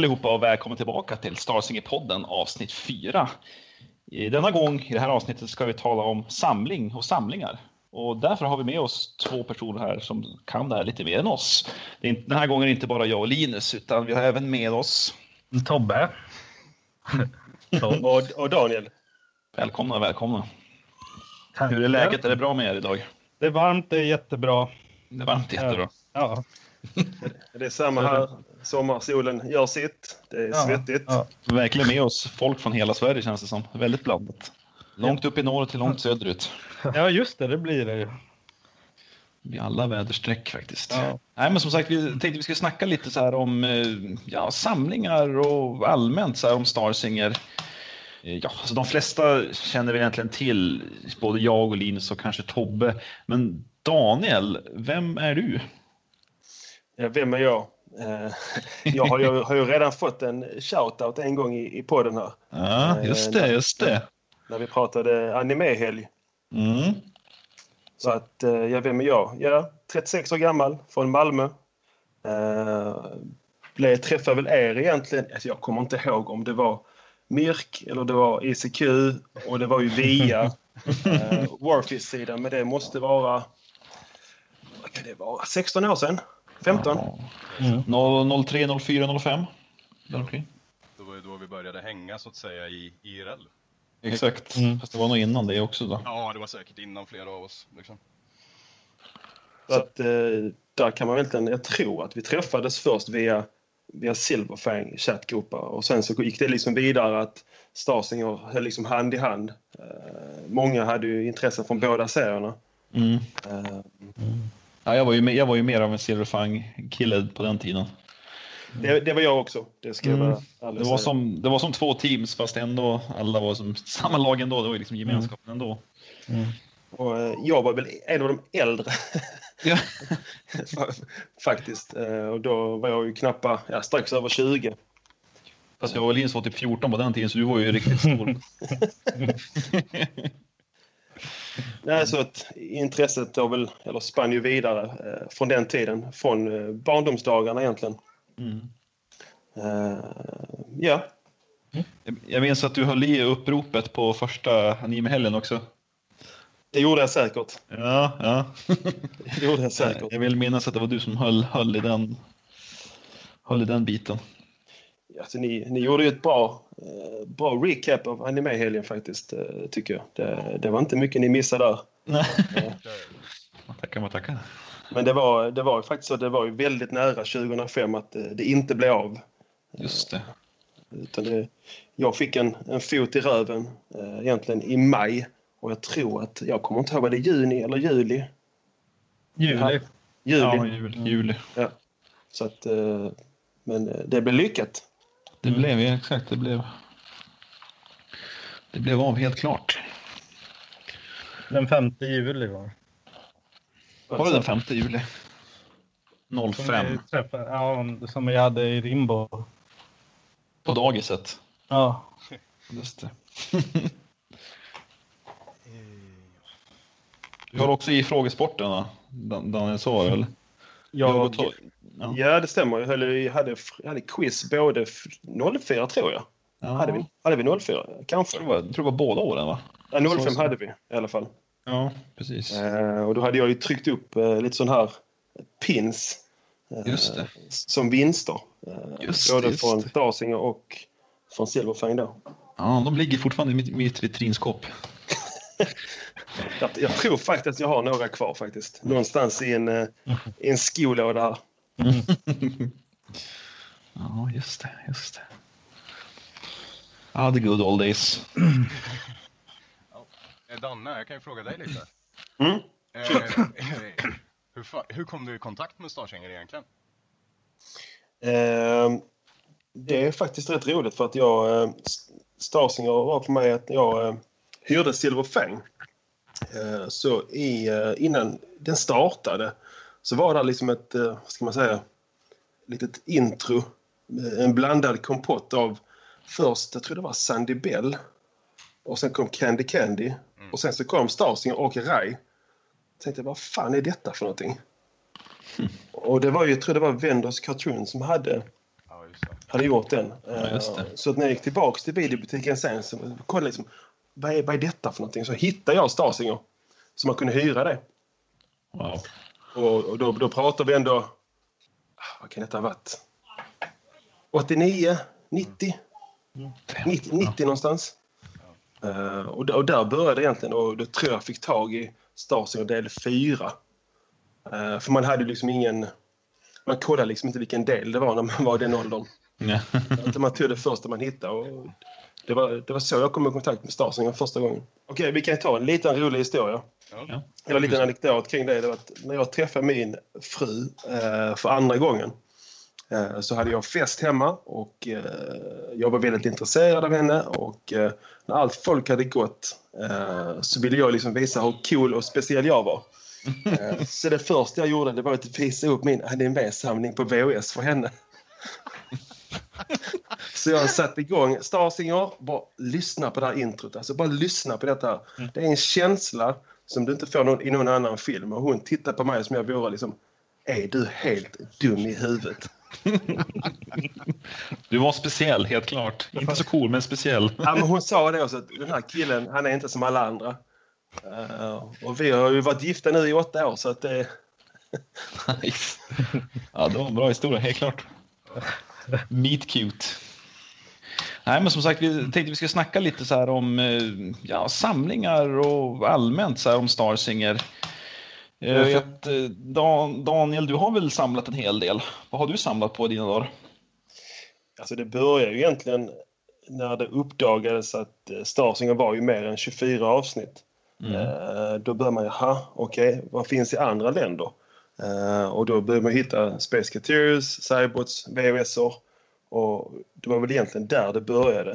Hej allihopa och välkommen tillbaka till Starsinger-podden avsnitt 4. Denna gång i det här avsnittet ska vi tala om samling och samlingar. Och därför har vi med oss två personer här som kan det här lite mer än oss. Den här gången är det inte bara jag och Linus utan vi har även med oss Tobbe. och Daniel. Välkomna. Tack. Hur är läget? Är det bra med er idag? Det är varmt, det är jättebra. Det är varmt, jättebra. Ja. Det är samma här. Sommarsolen gör sitt. Det är svettigt. Ja. Verkligen med oss folk från hela Sverige känns det som. Väldigt blandat. Långt upp i norr till långt söderut. Ja, just det blir det ju. I alla väderstreck faktiskt. Ja. Nej, men som sagt, vi tänkte vi skulle snacka lite så här om samlingar och allmänt så här om Starsinger. Alltså de flesta känner vi egentligen till, både jag och Linus och kanske Tobbe. Men Daniel, vem är du? Ja, vem är jag? Jag har ju redan fått en shoutout en gång i podden här. Ja, just det. När vi pratade animehelg. Mm. Så att, vem är jag? Ja, 36 år gammal, från Malmö. Träffade väl er egentligen, alltså jag kommer inte ihåg om det var Myrk eller det var ICQ och det var ju via Warfish-sidan, men det måste vara, vad kan det vara, 16 år sedan? 15? Ja. 03, 04, 05. Okay. Det var ju då vi började hänga så att säga i IRL. Exakt, fast det var nog innan det också då. Ja, det var säkert innan flera av oss. Liksom. Så att där kan man väl, jag tror att vi träffades först via Silverfang chattgrupper och sen så gick det liksom vidare att Starsinger höll liksom hand i hand. Många hade ju intresse från båda serierna. Ja, jag var ju mer av en Silverfang-kille på den tiden. Det var jag också. Det ska jag det var som två teams fast ändå alla var som samma lag ändå. Det var ju liksom gemenskapen ändå. Och jag var väl en av de äldre. Ja. Faktiskt. Och då var jag ju strax över 20. Fast jag var Linus var typ 14 på den tiden så du var ju riktigt stor. Nej, så att intresset spann ju vidare från den tiden. Från barndomsdagarna egentligen. Ja. Jag minns att du höll i uppropet på första animehelgen också. Det gjorde jag säkert. Ja. Det gjorde jag säkert. Jag vill minnas att det var du som höll i den biten. Alltså, ni gjorde ju ett bra recap av animehelgen faktiskt, tycker jag. Det var inte mycket ni missade där. Nej. Man tackar. Men det var ju faktiskt så, det var ju väldigt nära 2005 att det inte blev av. Just det. Utan jag fick en fot i röven egentligen i maj. Och jag tror att, jag kommer inte ihåg, var det juni eller juli? Juli. Ja, juli. Ja. Så att, men det blev lyckat. Det blev ju exakt, det blev av helt klart. Den 5 juli var det. Var det den 5 juli? 05. Som vi hade i Rimbo. På dagiset. Ja. Just det. Du har också i frågesporten, Daniel, så eller? Ja, det stämmer. Jag hade quiz både 04 tror jag. Ja. Hade vi 04? Kanske. Jag tror det var båda åren, va? Ja, 05 hade vi i alla fall. Ja, precis. Och då hade jag ju tryckt upp lite sån här pins. Just det. Som vinster. Både från Starsinger och från Silverfang då. Ja, de ligger fortfarande i mitt vitrinskåp. Jag tror faktiskt att jag har några kvar faktiskt. Någonstans i en skolåda här. Ja, just det. Ja, the good old days. Danne, jag kan ju fråga dig lite. Hur kom du i kontakt med Starsinger egentligen? Det är faktiskt rätt roligt för att Starsinger var för mig att jag hyrde Silverfang. Så innan den startade så var det liksom ett, litet intro, en blandad kompott av först, jag tror det var Sandy Bell och sen kom Candy och sen så kom Starsinger och Rai. Jag tänkte, vad fan är detta för någonting? Och det var ju, jag tror det var Vendors Cartoon som hade hade gjort den. just det. Så att när jag gick tillbaka till videobutiken sen så kollade liksom, vad är detta för någonting? Så hittade jag Starsinger så man kunde hyra det. Wow. Och då pratar vi ändå, vad kan det ha varit? 89, 90? 90 någonstans. Och där började egentligen, och då tror jag fick tag i Starsinger del 4. För man hade liksom man kollade liksom inte vilken del det var när man var i den åldern. Man tog det första man hittade. Och det var så jag kom i kontakt med Starsinger första gången. Okej, vi kan ta en liten rolig historia. Ja. Eller en liten anekdot kring det. Det var att när jag träffade min fru för andra gången så hade jag fest hemma och jag var väldigt intresserad av henne, och när allt folk hade gått så ville jag liksom visa hur cool och speciell jag var. Så det första jag gjorde, det var att visa upp min anime-samling på VHS för henne. Så jag satte igång Starsinger, bara lyssna på det här introt, alltså bara lyssna på detta. Det är en känsla som du inte får i någon annan film, och hon tittar på mig som jag vore liksom, är du helt dum i huvudet? Du var speciell, helt klart. Inte så cool, men speciell. Ja, men hon sa det också, att den här killen, han är inte som alla andra. Och vi har ju varit gifta nu i 8 år, så att det... Nice. Ja, det var en bra historia, helt klart. Meet cute. Nej, men som sagt, vi tänkte vi ska snacka lite så här om samlingar och allmänt så här om Starsinger. Jag vet, Daniel, du har väl samlat en hel del. Vad har du samlat på i dina dagar? Alltså det började ju egentligen när det uppdagades att Starsinger var ju mer än 24 avsnitt. Då börjar man okej, vad finns i andra länder? Och då börjar man hitta Space Cateers, Cybots, VHS'er. Och det var väl egentligen där det började.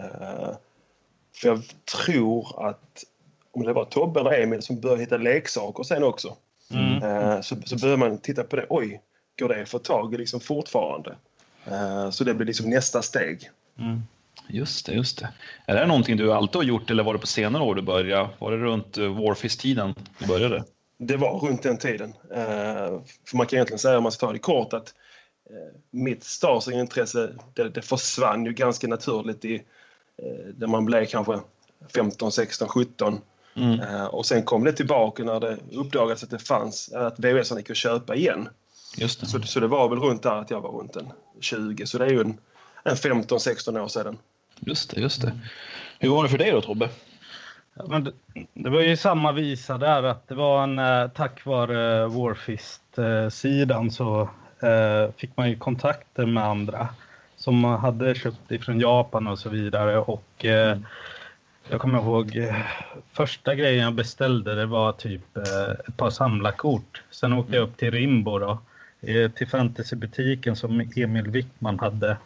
För jag tror att om det var Tobbe eller Emil som började hitta leksaker sen också. Så börjar man titta på det. Oj, går det för tag liksom fortfarande? Så det blir liksom nästa steg. Just det. Är det någonting du alltid har gjort, eller var det på senare år du började? Var det runt Warfist-tiden du började? Det var runt den tiden. För man kan egentligen säga, om man ska ta det kort, att mitt Starsinger-intresse det försvann ju ganska naturligt när man blev kanske 15, 16, 17. Och sen kom det tillbaka när det uppdagades att det fanns, att VHS gick att köpa igen. Just det. Så det var väl runt där att jag var runt en 20. Så det är ju en 15-16 år sedan. Just det. Hur var det för dig då, Tobbe? Ja, men det var ju samma visa där, att det var tack vare Warfist-sidan så fick man ju kontakter med andra som hade köpt ifrån Japan och så vidare. Och jag kommer ihåg första grejen jag beställde, det var typ ett par samlarkort. Sen åkte jag upp till Rimbo då, till fantasybutiken som Emil Wickman hade.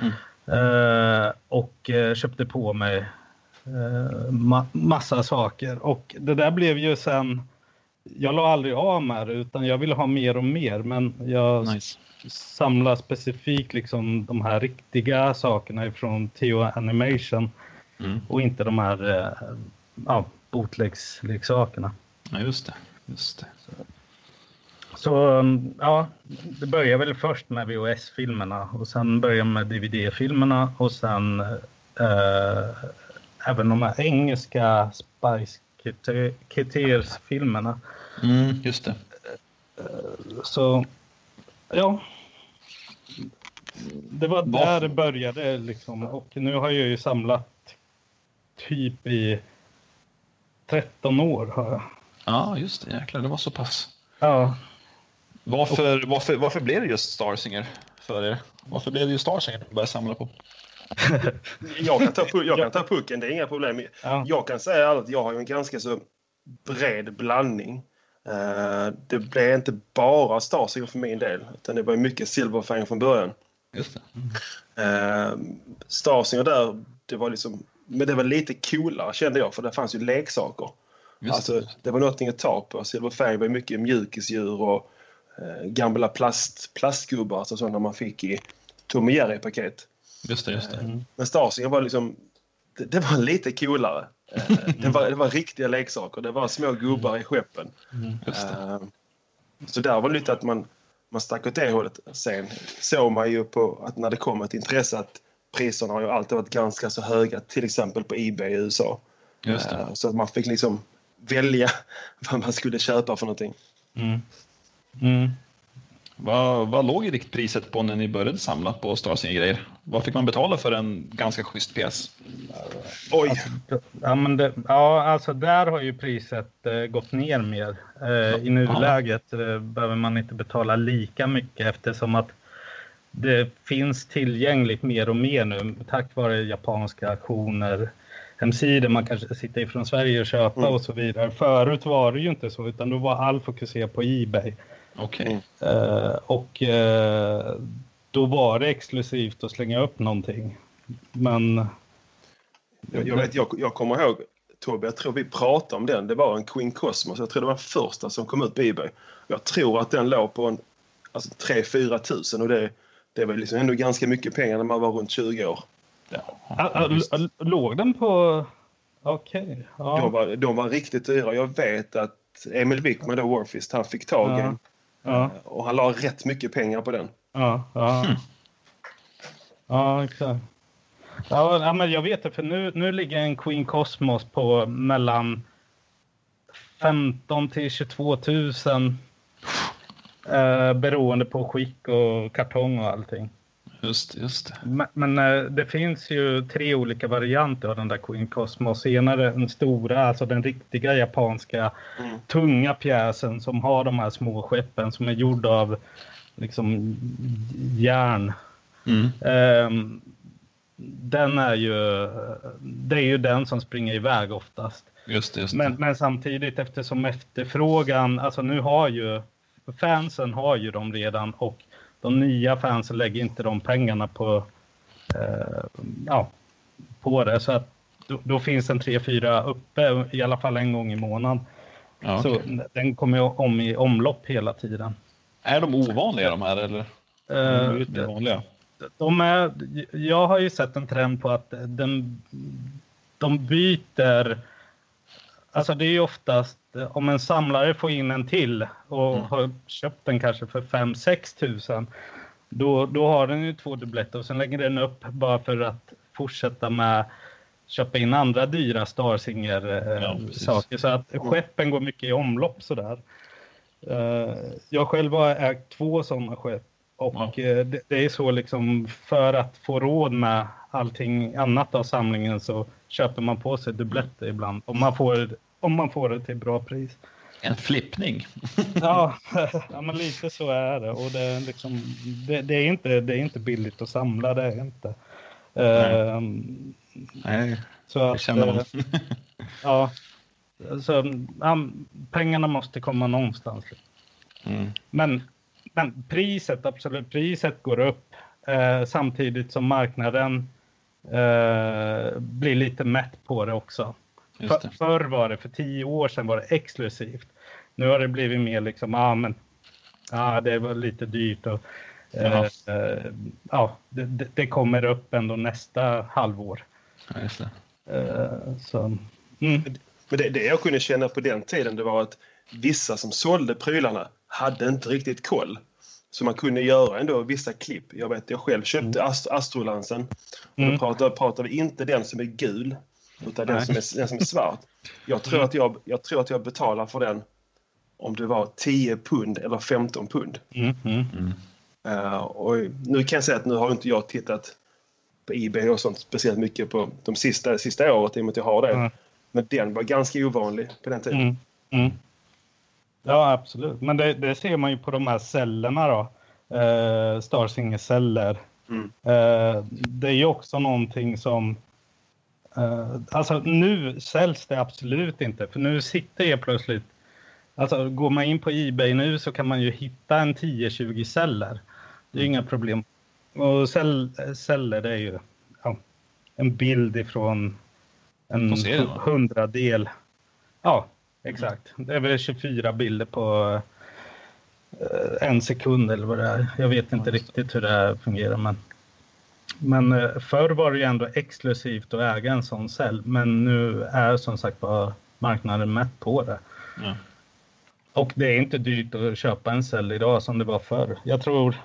Och köpte på mig massa saker. Och det där blev ju sen, jag la aldrig av med det, utan jag ville ha mer och mer. Men jag samlar specifikt liksom de här riktiga sakerna ifrån Teo Animation. Och inte de här bootlegsleksakerna. Ja, just det. Så det började väl först med VHS-filmerna, och sen började med DVD-filmerna, och sen även de här engelska Spice Cateers-filmerna. Just det. Så det var där det började liksom, och nu har jag ju samlat typ i 13 år har jag. Ja, just det. Jäklar, det var så pass. Ja. Varför blev det just Starsinger för er? Varför blev det just Starsinger att börja samla på? Jag kan ta pucken, det är inga problem. Ja. Jag kan säga att jag har en ganska så bred blandning. Det blev inte bara Starsinger för min del, utan det var mycket Silverfang från början. Just det. Starsinger där, det var liksom, men det var lite coolare kände jag, för det fanns ju leksaker. Alltså, det var någonting att ta på. Silverfang var mycket mjukisdjur och gamla plastgubbar, alltså sådana man fick i Tom & Jerry-paket. Just det. Men Starsinger var liksom, det var lite coolare. Det var riktiga leksaker. Det var små gubbar i skeppen. Just det. Så där var det lite att man man stack åt det hållet. Sen såg man ju på att när det kom ett intresse att priserna har ju alltid varit ganska så höga, till exempel på eBay i USA. Just det. Så att man fick liksom välja vad man skulle köpa för någonting. Vad låg i riktpriset på när ni började samla på Starsinger-grejer? Vad fick man betala för en ganska schysst pjäs? Oj! Alltså där har ju priset gått ner mer. I nuläget behöver man inte betala lika mycket eftersom att det finns tillgängligt mer och mer nu tack vare japanska auktioner, hemsidor man kanske sitter ifrån Sverige och köpa och så vidare. Förut var det ju inte så utan då var all fokuserad på eBay. Okej. Då var det exklusivt att slänga upp någonting. Men Jag kommer ihåg, Tobbe, jag tror vi pratade om den. Det var en Queen Cosmos. Jag tror det var den första som kom ut på eBay. Jag tror att den låg på 3-4 tusen och det var liksom ändå ganska mycket pengar när man var runt 20 år. Ja. Låg den på... Okej. Ja. De var riktigt dyra. Jag vet att Emil Wickman, då Warfist, han fick tag i en. Och han la rätt mycket pengar på den. Ja, exakt. Ja, men jag vet det, för nu ligger en Queen Cosmos på mellan 15 till 22 000 beroende på skick och kartong och allting. Just Men det finns ju 3 olika varianter av den där Queen Cosmos. Senare den stora, alltså den riktiga japanska tunga pjäsen som har de här små skeppen som är gjorda av liksom järn. Den är ju, det är ju den som springer iväg oftast. Just. Men samtidigt eftersom efterfrågan, alltså nu har ju fansen har ju dem redan och de nya fansen lägger inte de pengarna på det, så att då finns en 3-4 uppe i alla fall en gång i månaden. Ja, så den kommer ju i omlopp hela tiden. Är de ovanliga de här eller? De är vanliga. Jag har ju sett en trend på att de byter. Alltså det är ju oftast om en samlare får in en till och har köpt den kanske för 5-6 tusen. Då har den ju 2 dubbletter och sen lägger den upp bara för att fortsätta med köpa in andra dyra Starsinger saker. Så att skeppen går mycket i omlopp sådär. Jag själv har ägt 2 sådana skepp. Och det är så liksom för att få råd med allting annat av samlingen så köper man på sig dubbletter ibland. Om man får det till bra pris. En flippning. Ja, men lite så är det. Och det är liksom, det är inte billigt att samla, det är inte. Nej, så att, det känner man. Pengarna måste komma någonstans. Men priset, absolut, priset går upp samtidigt som marknaden blir lite mätt på det också. Förr var det, för 10 år sedan var det exklusivt. Nu har det blivit mer liksom, det var lite dyrt och det kommer upp ändå nästa halvår. Ja, just det. Men det jag kunde känna på den tiden, det var att vissa som sålde prylarna hade inte riktigt koll. Så man kunde göra ändå vissa klipp. Jag själv köpte Astrolansen. Och då pratar vi inte den som är gul, utan den som är svart. Jag tror att jag betalar för den om det var 10 pund eller 15 pund. Och nu kan jag säga att nu har inte jag tittat på eBay och sånt speciellt mycket på de sista året i och med att jag har det. Men den var ganska ovanlig på den tiden. Ja, absolut. Men det ser man ju på de här cellerna då. Starsinger-celler. Det är ju också någonting som... alltså nu säljs det absolut inte. För nu sitter jag plötsligt... Alltså går man in på eBay nu så kan man ju hitta en 10-20 celler. Det är inga problem. Och celler, det är ju en bild ifrån en 100-del. Ja, exakt. Det är väl 24 bilder på en sekund eller vad det är. Jag vet inte riktigt hur det här fungerar. Men förr var det ju ändå exklusivt att äga en sån cell. Men nu är som sagt bara marknaden mätt på det. Och det är inte dyrt att köpa en cell idag som det var förr. Jag tror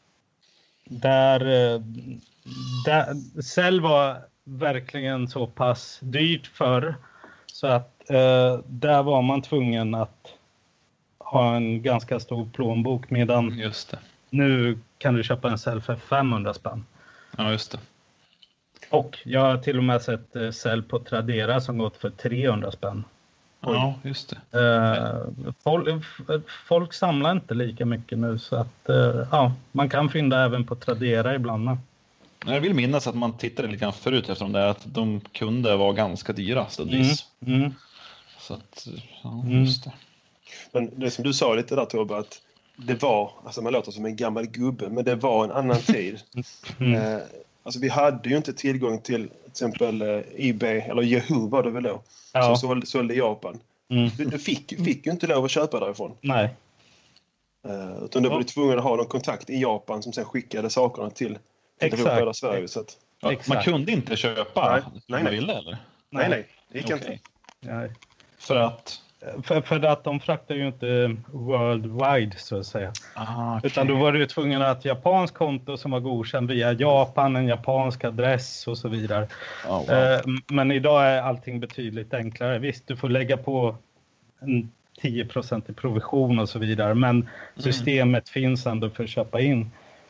cell var verkligen så pass dyrt förr så att där var man tvungen att ha en ganska stor plånbok, medan Just det. nu kan du köpa en cell för 500 spänn. Ja, just det. Och jag har till och med sett cell på Tradera som gått för 300 spänn. Ja, just det. Folk samlar inte lika mycket nu, så att man kan fynda även på Tradera ibland. Jag vill minnas att man tittade lite grann förut efter det, att de kunde vara ganska dyra stundvis. Så att, ja, just det. Men det som du sa lite där, Tobbe, att det var, alltså man låter som en gammal gubbe, men det var en annan tid. Alltså vi hade ju inte tillgång till exempel eBay, eller Yahoo var det väl då, som sålde i Japan. Du fick ju inte lov att köpa därifrån. Nej. Utan du var tvungen att ha någon kontakt i Japan som sen skickade sakerna till hela Sverige. Så att, man kunde inte köpa nej. Man ville, eller? Nej, det gick inte. Nej. För att? För att de fraktar ju inte worldwide, så att säga. Okay. Utan då var du tvungen att ha ett japanskt konto som var godkänd via Japan, en japansk adress och så vidare. Men idag är allting betydligt enklare. Visst, du får lägga på en 10% i provision och så vidare, men systemet finns ändå för att köpa in.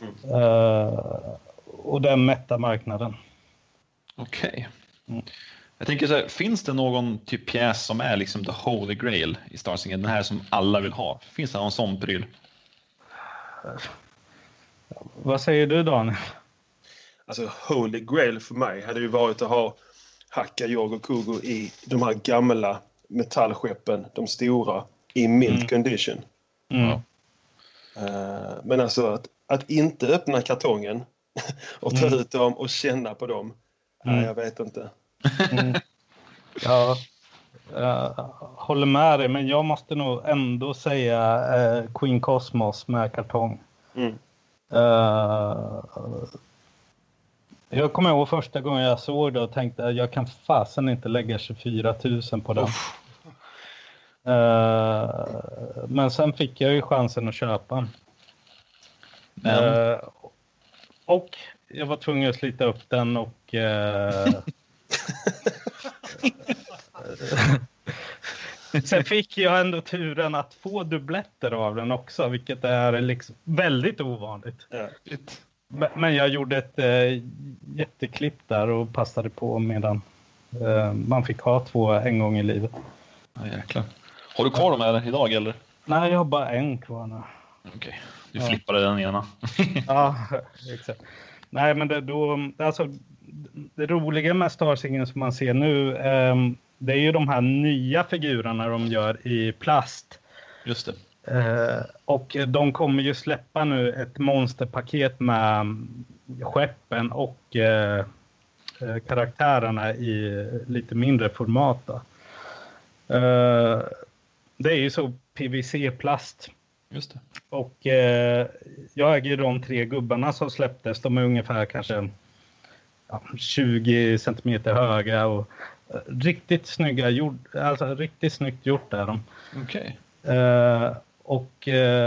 Och den mättar marknaden. Okej. Jag tänker så här, finns det någon typ pjäs som är liksom the holy grail i Star Singer, den här som alla vill ha? Finns det någon sån pryl? Vad säger du, Daniel? Alltså holy grail för mig hade ju varit att ha Hakka, York och Kugo i de här gamla metallskeppen, de stora, i mint condition. Men alltså att inte öppna kartongen och ta ut dem och känna på dem, nej, jag vet inte. Ja, håller med dig, men jag måste nog ändå säga Queen Cosmos med kartong. Jag kommer ihåg första gången jag såg det och tänkte att jag kan fasen inte lägga 24 000 på den. Men sen fick jag ju chansen att köpa den. Och jag var tvungen att slita upp den och sen fick jag ändå turen att få dubbletter av den också, vilket är liksom väldigt ovanligt. Men jag gjorde ett jätteklipp där och passade på medan man fick ha 2 en gång i livet. Ja, jäklar. Har du kvar dem här idag, eller? Nej, jag har bara en kvar nu. Okej, du flippade den ena. Ja, exakt. Nej, men det roliga med Star Singer som man ser nu, det är ju de här nya figurerna de gör i plast. Just det. Och de kommer ju släppa nu ett monsterpaket med skeppen och karaktärerna i lite mindre format då. Det är ju så PVC-plast. Just det. Och jag äger de 3 gubbarna som släpptes. De är ungefär kanske 20 centimeter höga och riktigt snygga riktigt snyggt gjort är de. Okej. Och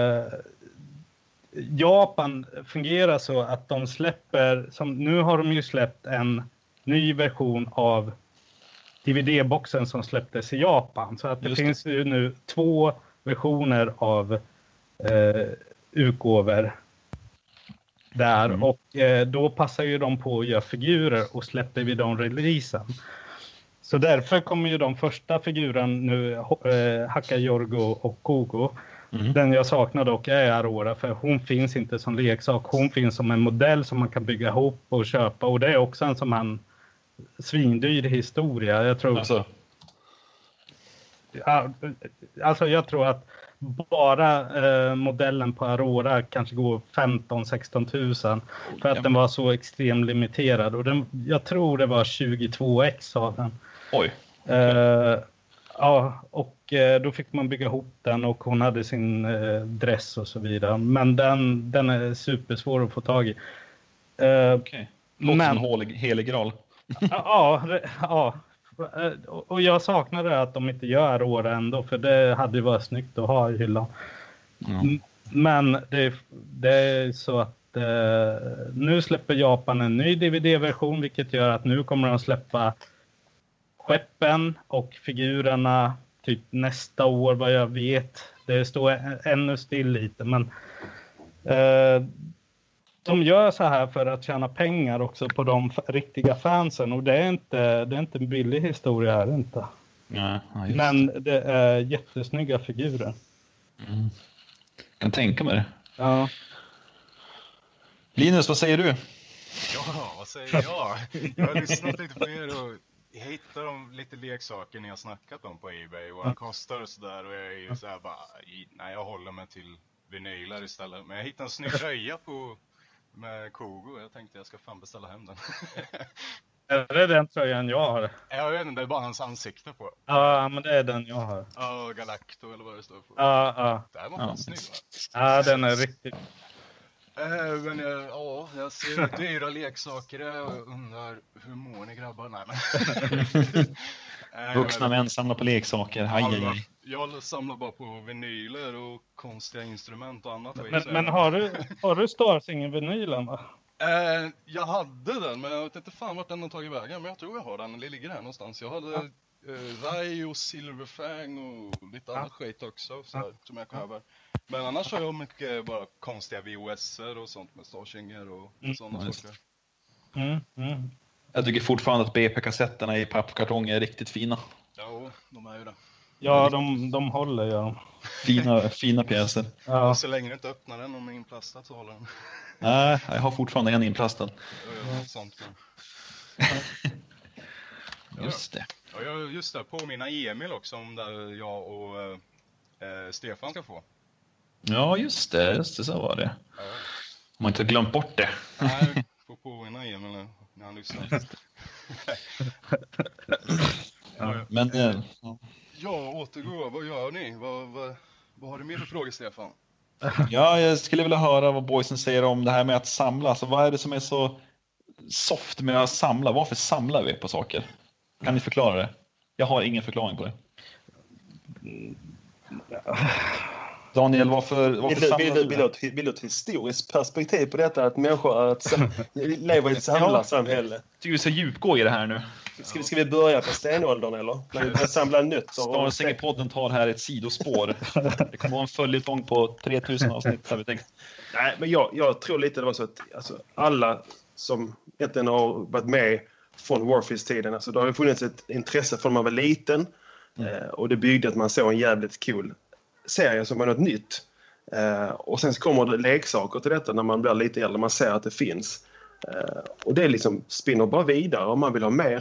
Japan fungerar så att de släpper, nu har de ju släppt en ny version av DVD-boxen som släpptes i Japan. Så att det finns ju nu 2 versioner av utgåvor där. Och då passar ju de på att göra figurer och släpper vi de releasen. Så därför kommer ju de första figuren nu, Hakka, Yorgo och Kugo. Den jag saknar dock är Aurora, för hon finns inte som leksak. Hon finns som en modell som man kan bygga ihop och köpa. Och det är också en som en svindyr historia. Jag tror jag tror att bara modellen på Aurora kanske går 15-16 000 för att den var så extremt limiterad. Och jag tror det var 22x av den. Oj. Och då fick man bygga ihop den och hon hade sin dress och så vidare. Men den är supersvår att få tag i. Okej. Men helig graal. Ja, och jag saknade att de inte gör år ändå, för det hade ju varit snyggt att ha i hyllan. Men det är så att nu släpper Japan en ny DVD-version, vilket gör att nu kommer de släppa skeppen och figurerna typ nästa år, vad jag vet. Det står ännu still lite, men de gör så här för att tjäna pengar också på de riktiga fansen, och det är inte en billig historia här, inte. Ja, men det är jättesnygga figurer. Jag kan tänka mig det. Ja. Linus, vad säger du? Ja, vad säger jag? Jag har lyssnat lite på er och jag hittar de lite leksaker ni har snackat om på eBay. Vad de kostar och sådär. Och jag är ju såhär bara, nej, jag håller mig till vinyler istället. Men jag hittade en snygg röja med Kogo. Jag tänkte jag ska fan beställa hem den. Är det den tröjan jag har? Jag vet inte, det är bara hans ansikte på. Ja, men det är den jag har. Ja, Galacto eller vad det står på. Ja. Det här var fan snygg, va? Ja, den är riktigt. Men jag ser dyra leksaker. Jag undrar, hur mår ni grabbar? Nej, men... Vuxna män samlar på leksaker. Aj. Jag samlar bara på vinyler och konstiga instrument och annat. Men har du Starsinger-vinylen, va? Jag hade den, men jag vet inte fan vart den har tagit vägen. Men jag tror jag har den, den ligger här någonstans. Jag hade Rai och Silverfang och lite annat skit också så här, som jag behöver. Men annars har jag mycket bara konstiga VHS-er och sånt med Starsinger och sådana saker. Jag tycker fortfarande att BP-kassetterna i pappkartong är riktigt fina. Ja, de är ju det. Ja, de håller, ja. Fina pjäser. Ja. Så länge du inte öppnar den om inplastad så håller den. Nej, jag har fortfarande en inplastad. Sånt. Just det. Ja, just det. Påminna Emil också om där jag och Stefan ska få. Ja, just det, så var det. Ja. Om man inte har glömt bort det. Nej, får påminna Emil nu när han lyssnar. Men Ja, återgå. Vad gör ni? Vad har du mer för frågor, Stefan? ja, jag skulle vilja höra vad boysen säger om det här med att samla. Alltså, vad är det som är så soft med att samla? Varför samlar vi på saker? Kan ni förklara det? Jag har ingen förklaring på det. Daniel, varför vill du ett historiskt perspektiv på detta? Att människor lever i ett samlarsamhälle? Tycker vi ska djupgå i det här nu. Ska vi börja på stenåldern eller? När vi börjar samla nötter? Starsinger-podden tar här ett sidospår. Det kommer vara en följetong på 3000 avsnitt. Har vi tänkt. Nej, men jag tror lite det var så att alltså, alla som egentligen har varit med från Warfist-tiden, alltså, det har ju funnits ett intresse från man var liten. Och det byggde att man såg en jävligt cool serie som var något nytt. Och sen så kommer det leksaker till detta när man blir lite äldre. Man ser att det finns. Och det liksom spinner bara vidare om man vill ha mer.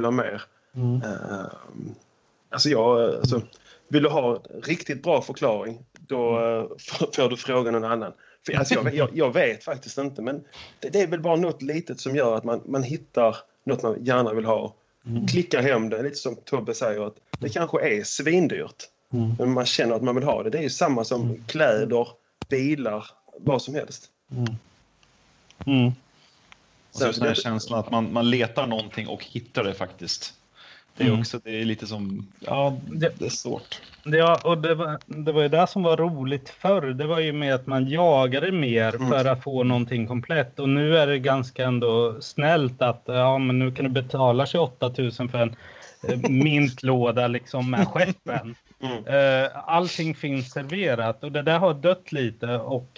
Alltså vill du ha en riktigt bra förklaring, då får du fråga någon annan. För, alltså, jag vet faktiskt inte, men det är väl bara något litet som gör att man hittar något man gärna vill ha. Klickar hem det, lite som Tobbe säger, att det kanske är svindyrt. Men man känner att man vill ha det. Det är ju samma som kläder, bilar, vad som helst. Och så den här känslan att man letar någonting och hittar det faktiskt. Det är också, det är lite som, ja, det är svårt. Ja, och det var ju det som var roligt förr. Det var ju med att man jagade mer för att få någonting komplett. Och nu är det ganska ändå snällt att men nu kan du betala 28 000 för en mintlåda liksom med skeppen. Allting finns serverat och det där har dött lite och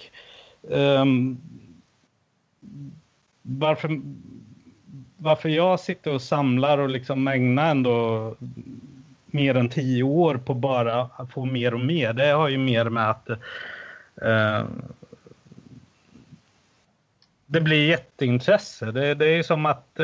varför jag sitter och samlar och liksom ägnar ändå mer än 10 år på bara att få mer och mer, det har ju mer med att det blir jätteintresse. Det är som att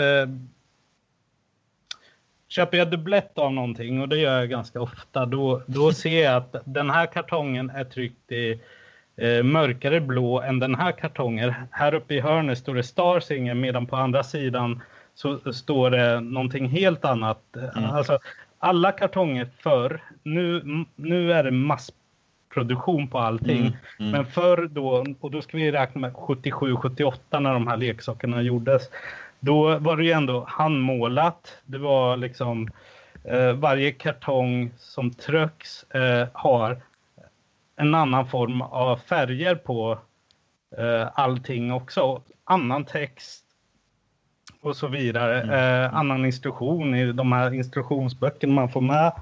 köper jag dubblett av någonting, och det gör jag ganska ofta, då ser jag att den här kartongen är tryckt i mörkare blå än den här kartongen. Här uppe i hörnet står det Starsinger, medan på andra sidan så står det någonting helt annat. Alltså, alla kartonger förr, nu är det massproduktion på allting. Men förr då, och då ska vi räkna med 77-78 när de här leksakerna gjordes. Då var det ju ändå handmålat. Det var liksom varje kartong som trycks har en annan form av färger på allting också. Annan text och så vidare. Annan instruktion i de här instruktionsböckerna man får med.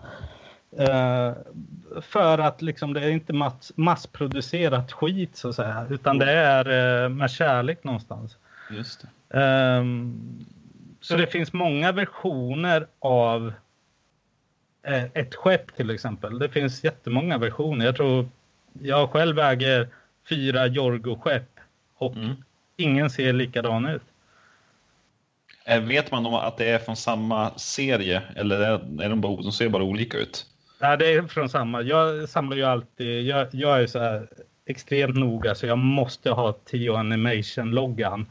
För att liksom det är inte massproducerat skit så att säga, utan det är med kärlek någonstans. Just det. Så det finns många versioner av ett skepp till exempel. Det finns jättemånga versioner. Jag tror jag själv äger 4 Jorgo-skepp och ingen ser likadan ut. Vet man om att det är från samma serie eller är de ser bara olika ut? Nej, det är från samma. Jag samlar ju alltid, jag är så här extremt noga så jag måste ha TO Animation-loggan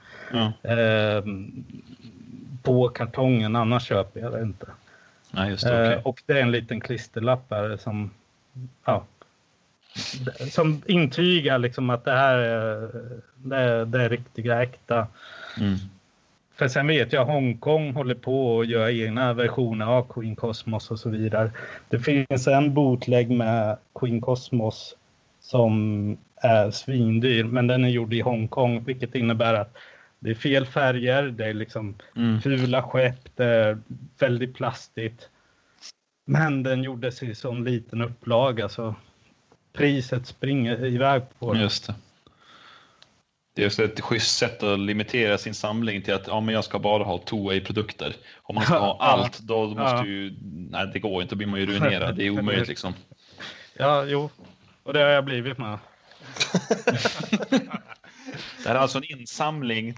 på kartongen, annars köper jag det inte. Nej, just det, okay. Och det är en liten klisterlapp här som intygar liksom att det här det är riktiga äkta. För sen vet jag Hongkong håller på och gör egna versioner av Queen Cosmos och så vidare. Det finns en bootleg med Queen Cosmos som är svindyr, men den är gjord i Hongkong, vilket innebär att det är fel färger, det är liksom fula skepp, det är väldigt plastigt. Men den gjordes i sån liten upplaga så priset springer iväg på det. Just det. Det är just ett schysst sätt att limitera sin samling till att men jag ska bara ha two-way-produkter. Om man ska ha allt, då måste nej, det går inte, då blir man ju ruinerad. Det är omöjligt liksom. Ja, jo. Och det har jag blivit med. Det här är alltså en insamling.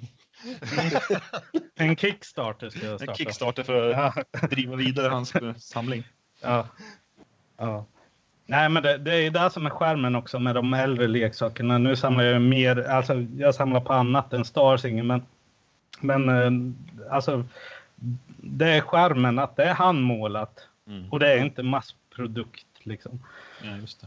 En Kickstarter ska jag starta. En Kickstarter för att driva vidare hans samling. Ja. Nej, men det är där som är skärmen också med de äldre leksakerna. Nu samlar jag mer, alltså jag samlar på annat än Star Singer, men alltså det är skärmen att det är handmålat och det är inte massprodukt liksom. Ja, just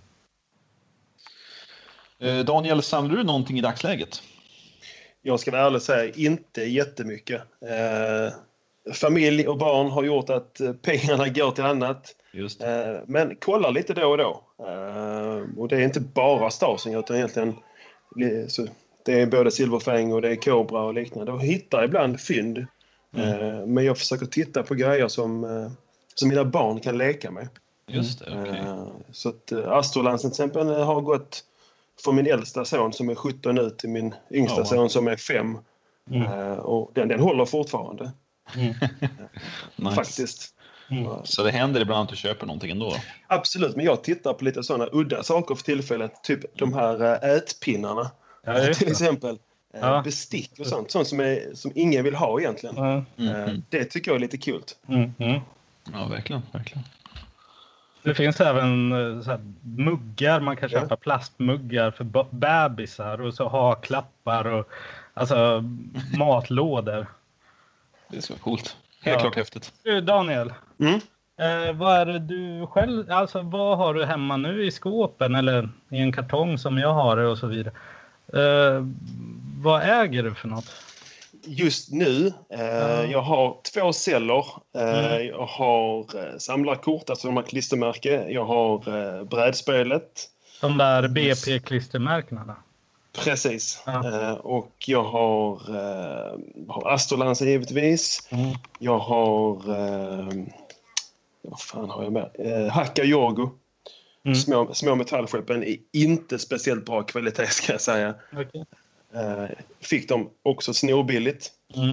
det. Daniel, samlar du någonting i dagsläget? Jag ska vara ärlig och säga inte jättemycket. Familj och barn har gjort att pengarna går till annat. Just. Men kolla lite då och då. Och det är inte bara Star Singer utan egentligen så det är både Silverfang och det är Cobra och liknande. Och hittar ibland fynd. Men jag försöker titta på grejer som mina barn kan leka med. Just det, okay. Så att Astrolansen till exempel har gått från min äldsta son som är 17 nu till min yngsta son som är 5. Och den håller fortfarande. Nice. Faktiskt. Så det händer ibland att du köper någonting ändå? Absolut, men jag tittar på lite sådana udda saker för tillfället. Typ de här ätpinnarna. Till exempel. Bestick och sånt. Sånt som ingen vill ha egentligen. Det tycker jag är lite kul. Ja, verkligen. Det finns även så här, muggar. Man kan köpa plastmuggar för bebisar och så ha klappar och alltså matlådor. Det är så coolt. Helt klart häftigt. Du, Daniel. Vad är det du själv, alltså vad har du hemma nu i skåpen eller i en kartong som jag har och så vidare? Vad äger du för något? Just nu, jag har 2 celler. Jag har samlarkort, alltså de här klistermärken. Jag har brädspelet. De där BP-klistermärkena? Precis. Och jag har Astrolansen givetvis. Jag har vad fan har jag med? Hacka Jorgo. Små metallskeppen är inte speciellt bra kvalitet ska jag säga. Okay. Fick de också snorbilligt.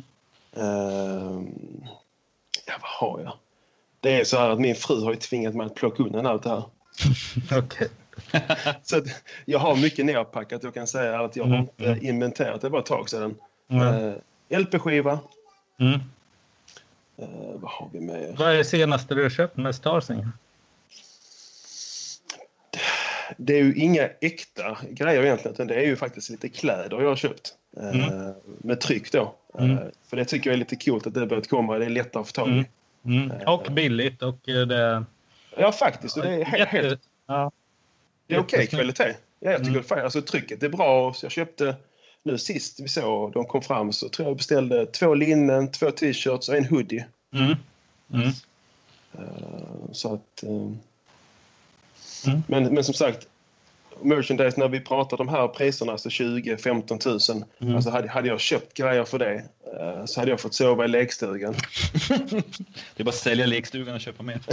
Vad har jag? Det är så här att min fru har ju tvingat mig att plocka undan allt det här. Okej. Så att jag har mycket nerpackat. Jag kan säga att jag har inte inventerat det bara ett tag sedan. LP-skiva. Vad har vi med? Vad är det senaste du har köpt med Star Singer? Det är ju inga äkta grejer egentligen, utan det är ju faktiskt lite kläder jag har köpt. Med tryck då. För det tycker jag är lite coolt att det börjat komma. Det är lättare att få tag i. Och billigt. Och det... Ja, faktiskt. Och det är helt... Det är okej kvalitet. Ja, jag tycker alltså trycket är bra. Så jag köpte nu sist vi såg de kom fram så tror jag beställde 2 linnen, 2 t-shirts och en hoodie. Så att... Men som sagt, merchandise, när vi pratar de här priserna, alltså 20-15 000, alltså hade jag köpt grejer för det, så hade jag fått sova i lekstugan. Det är bara att sälja lekstugan och köpa mer.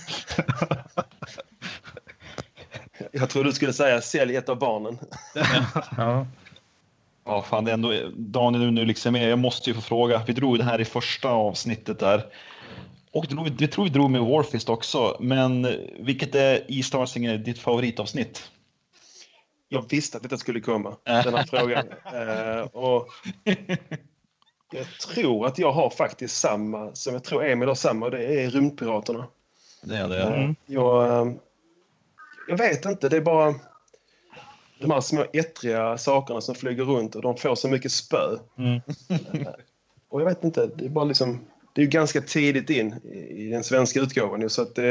Jag tror du skulle säga sälj ett av barnen. Ja. Ja, fan, det är ändå Daniel nu liksom är. Jag måste ju få fråga. Vi drog det här i första avsnittet där. Och vi tror vi drog med Warfist också. Men vilket är i Star Singer ditt favoritavsnitt? Jag visste att detta skulle komma, den här frågan. Och jag tror att jag har faktiskt samma som jag tror Emil har samma. Det är Rymdpiraterna. Det är det. Jag vet inte, det är bara de här små ettriga sakerna som flyger runt och de får så mycket spö. Och jag vet inte, det är bara liksom, det är ju ganska tidigt in i den svenska utgåvan så att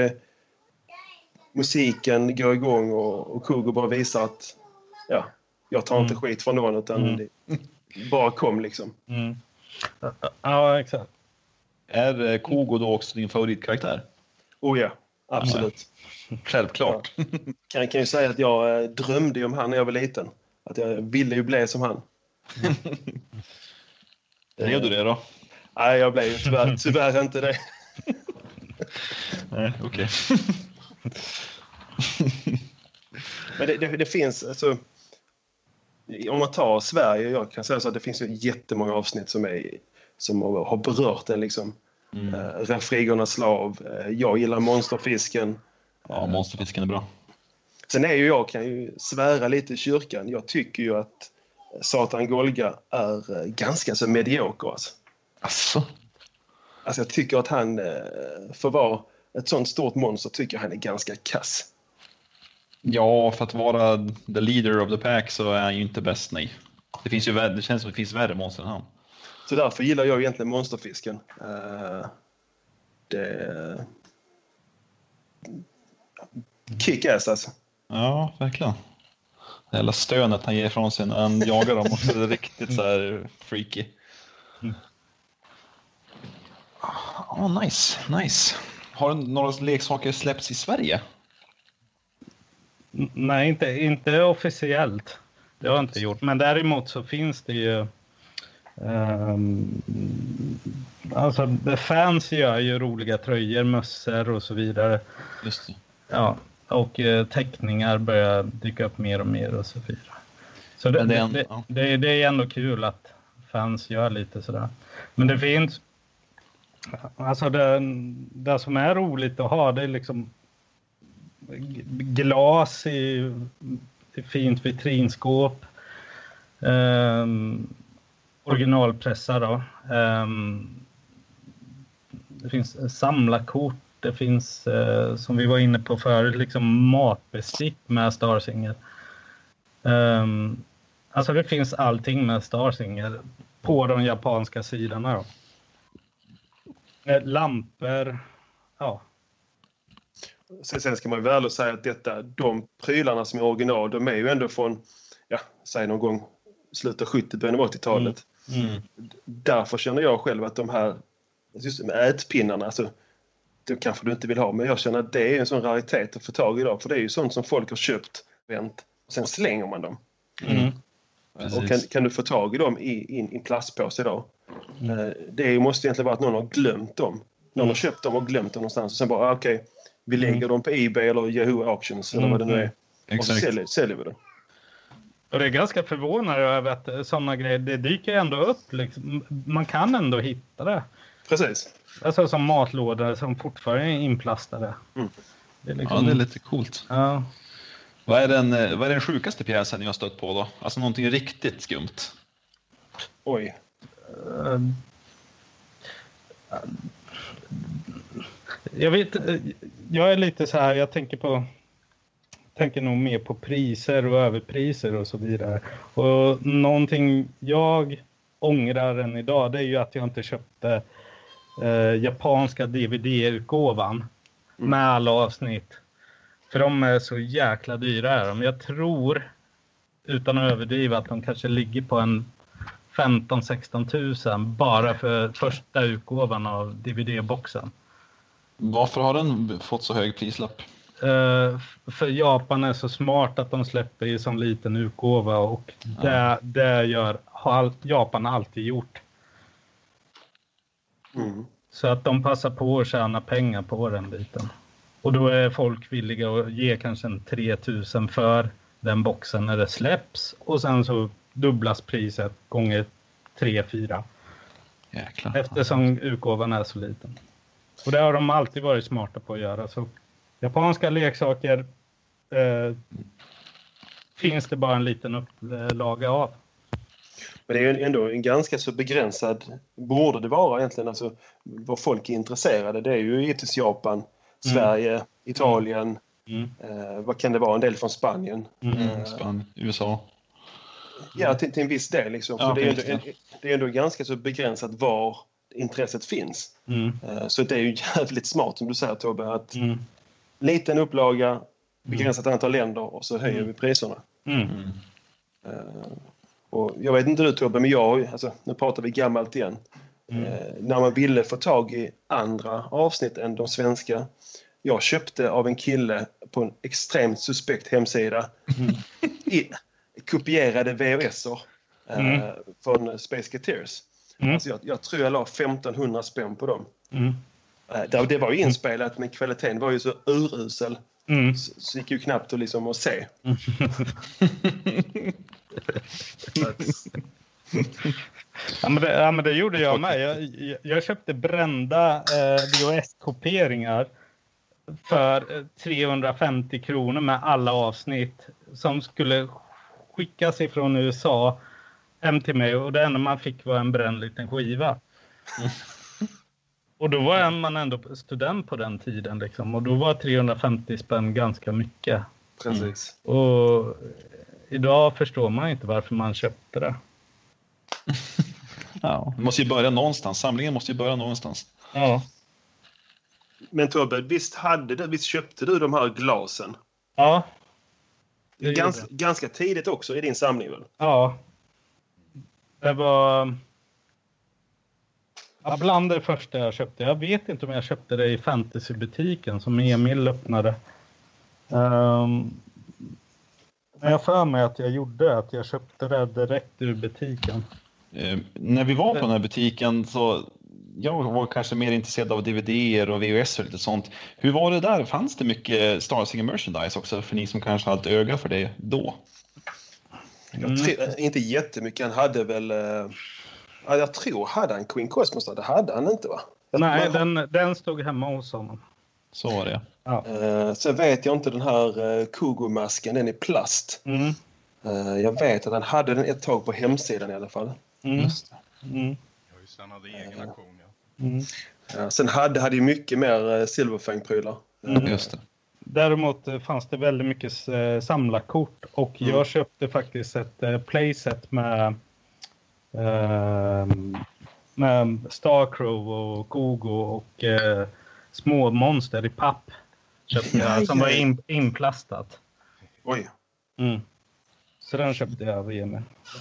musiken går igång och Kugo bara visar att jag tar inte skit från någon utan det bara kom liksom. Ja, exakt. Är Kugo då också din favoritkaraktär? Oh ja, absolut. Självklart. Ja. Kan ju säga att jag drömde ju om han när jag var liten. Att jag ville ju bli som han. Blev du det då? Nej, jag blev ju tyvärr inte det. Nej, okej. Men det finns, alltså, om man tar Sverige, jag kan säga så att det finns ju jättemånga avsnitt som har berört den liksom. Refrigornas slav, jag gillar monsterfisken. Ja, monsterfisken är bra. Sen kan ju svära lite i kyrkan. Jag tycker ju att Satan Golga är ganska så medioker. Alltså, jag tycker att han, för att vara ett sånt stort monster, tycker han är ganska kass. Ja, för att vara the leader of the pack så är han ju inte bäst, nej. Det känns som att det finns värre monster än han. Så därför gillar jag egentligen monsterfisken. Kick-ass alltså. Ja, verkligen. Det hela stönet han ger från sig när han jagar dem också är riktigt så här freaky. Nice. Har några leksaker släppts i Sverige? Nej, inte officiellt. Det har jag inte gjort. Men däremot så finns det ju... alltså fans gör ju roliga tröjor, mössor och så vidare. Just det. Ja, och teckningar börjar dyka upp mer och mer och så vidare. Så det är ändå kul att fans gör lite sådär. Men det finns... Alltså det som är roligt att ha, det är liksom glas i fint vitrinskåp. Originalpressar då. Det finns samlarkort. Det finns, som vi var inne på förut, liksom matbestick med Star Singer. Alltså det finns allting med Star Singer på de japanska sidorna då. Lampor, ja. Sen ska man ju väl säga att de prylarna som är original, de är ju ändå från, säg någon gång slutet av 70, början av 80-talet. Därför känner jag själv att de här just med ätpinnarna, alltså, det kanske du inte vill ha, men jag känner att det är en sån raritet att få tag i idag, för det är ju sånt som folk har köpt, vänt, och sen slänger man dem. Och kan du få tag i dem i en plastpåse idag? Det måste egentligen vara att någon har glömt dem. Någon har köpt dem och glömt dem någonstans och sen bara, okej, vi lägger dem på eBay eller Yahoo Auctions eller vad det nu är. Och så säljer vi det. Och det är ganska förvånande över att sådana grejer, det dyker ändå upp. Liksom. Man kan ändå hitta det. Precis. Alltså som matlådor som fortfarande är inplastade. Det är liksom... Ja, det är lite coolt. Ja. Vad är den sjukaste pjäsen ni har stött på då? Alltså någonting riktigt skumt. Oj. Jag vet, jag är lite så här, jag tänker nog mer på priser och överpriser och så vidare. Och någonting jag ångrar än idag, det är ju att jag inte köpte japanska DVD-utgåvan med alla avsnitt. För de är så jäkla dyra. Men jag tror, utan att överdriva, att de kanske ligger på en 15-16 000 bara för första utgåvan av DVD-boxen. Varför har den fått så hög prislapp? För Japan är så smart att de släpper i sån liten utgåva och det har Japan alltid gjort. Så att de passar på att tjäna pengar på den biten. Och då är folk villiga att ge kanske en 3000 för den boxen när det släpps. Och sen så dubblas priset gånger 3-4. Jäklar. Eftersom utgåvan är så liten. Och det har de alltid varit smarta på att göra. Så japanska leksaker finns det bara en liten upplaga av. Men det är ju ändå en ganska så begränsad, borde det vara egentligen, alltså vad folk är intresserade. Det är ju givetvis Japan, Sverige, Italien, vad kan det vara, en del från Spanien. Spanien, USA. Ja, till en viss del liksom. För det är ändå ganska så begränsat var intresset finns. Så det är ju jävligt smart som du säger, Tobbe, att liten upplaga, begränsat antal länder och så höjer vi priserna. Och jag vet inte du, Tobbe, men nu pratar vi gammalt igen. När man ville få tag i andra avsnitt än de svenska. Jag köpte av en kille på en extremt suspekt hemsida kopierade VHS-er från Space Cateers. Alltså jag tror jag la 1500 spänn på dem. Det var ju inspelat, men kvaliteten var ju så urusel. Så gick ju knappt att liksom att se. Men det gjorde jag med. Jag köpte brända VHS-kopieringar för 350 kronor med alla avsnitt som skulle skickas ifrån USA hem till mig, och det enda man fick var en bränd liten skiva. Och då var man ändå student på den tiden liksom, och då var 350 spänn ganska mycket. Precis. Och idag förstår man inte varför man köpte det. Ja, det måste ju börja någonstans. Samlingen måste ju börja någonstans. Ja. Men Tobbe, visst köpte du de här glasen? Ja. Ganska tidigt också i din samling väl? Ja. Det var bland det första jag köpte. Jag vet inte om jag köpte det i fantasybutiken som Emil öppnade. Men jag för mig att jag gjorde att jag köpte det direkt ur butiken. När vi var på den här butiken så jag var kanske mer intresserad av DVD och VHS och lite sånt. Hur var det där? Fanns det mycket Star Singer merchandise också för ni som kanske hade ett öga för det då? Jag tror inte jättemycket. Han hade väl jag tror hade han Queen Cosmos då. Det hade han inte, va? Nej, den stod hemma hos honom. Så var det. Ja. Sen vet jag inte den här Kugo-masken, den är plast. Jag vet att han hade den ett tag på hemsidan i alla fall. Just det. Ja, just han hade egen aktion, ja. Sen hade ju mycket mer Silverfang-prylar. Just det. Däremot fanns det väldigt mycket samlarkort, och jag köpte faktiskt ett playset med Starcrow och Kugo och små monster i papp köpte jag, som var inplastat. Oj. Så den köpte jag av Emil.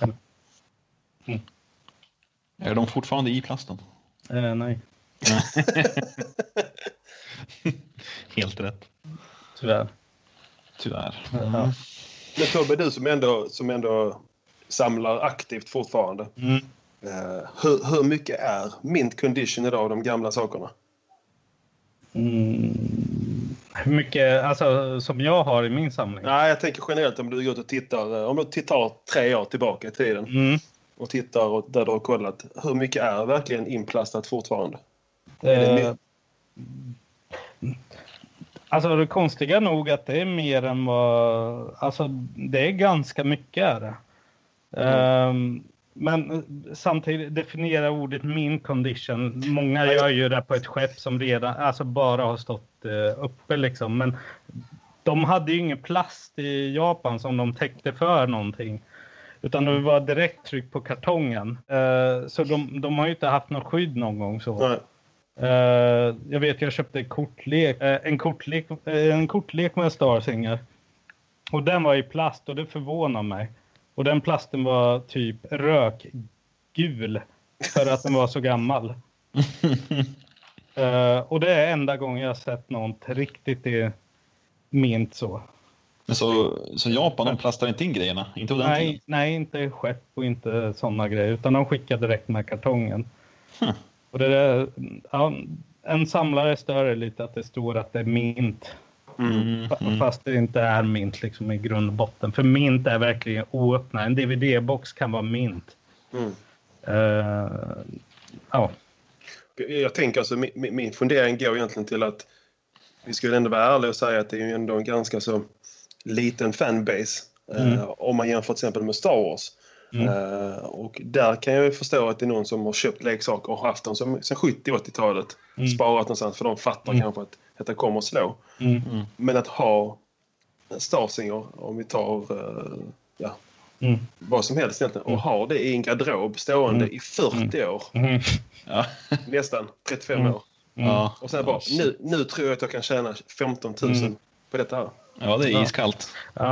Är de fortfarande i plasten? Nej. Helt rätt. Tyvärr. Ja. Men Tobbe, du som ändå samlar aktivt fortfarande. Hur mycket är mint condition idag av de gamla sakerna? Hur mycket, alltså, som jag har i min samling? Nej, jag tänker generellt om du går och tittar, om du tittar 3 år tillbaka i tiden och tittar och där du har kollat, hur mycket är verkligen inplastat fortfarande? Alltså det konstiga nog att det är mer än vad, alltså det är ganska mycket är det. Men samtidigt definiera ordet min condition. Många gör ju det på ett skepp som redan, alltså bara har stått uppe liksom. Men de hade ju ingen plast i Japan som de täckte för någonting. Utan det var direkt tryck på kartongen. Så de har ju inte haft något skydd någon gång så. Nej. Jag vet, jag köpte en kortlek med Star Singer. Och den var i plast, och det förvånar mig. Och den plasten var typ rökgul för att den var så gammal. Och det är enda gången jag har sett något riktigt mint så. Men så Japan, de plastar inte in grejerna? Inte på den tiden? Nej, inte skepp och inte sådana grejer. Utan de skickar direkt med kartongen. Och det är, en samlare stör lite att det står att det är mint. Fast det inte är mint liksom i grund och botten. För mint är verkligen oöppnad. En DVD-box kan vara mint. Jag tänker alltså, min fundering går egentligen till att vi skulle ändå vara ärliga och säga att det är ju ändå en ganska så liten fanbase om man jämför till exempel med Star Wars. Och där kan jag ju förstå att det är någon som har köpt leksaker och haft dem sedan 70-80-talet. Sparat någonstans för de fattar kanske att detta kommer att slå. Men att ha Starsinger, om vi tar vad som helst egentligen, och ha det i en garderob stående i 40 år. Nästan 35 år. Och sen bara, nu tror jag att jag kan tjäna 15 000 på detta här. Ja, det är iskallt.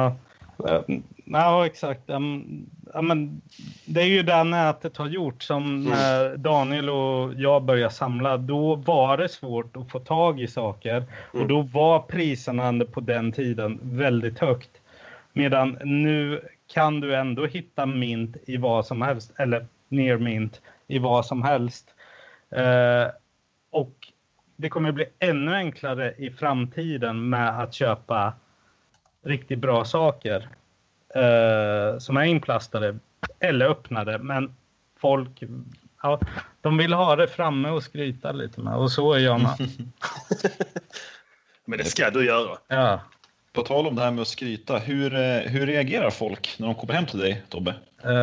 Ja, exakt. Men det är ju det nätet har gjort som när Daniel och jag började samla. Då var det svårt att få tag i saker. Och då var priserna på den tiden väldigt högt. Medan nu kan du ändå hitta mint i vad som helst. Eller near mint i vad som helst. Och det kommer bli ännu enklare i framtiden med att köpa riktigt bra saker som är inplastade eller öppnade, men folk de vill ha det framme och skryta lite med, och så är jag med. Men det ska du göra. Ja. På tal om det här med att skryta, hur reagerar folk när de kommer hem till dig, Tobbe?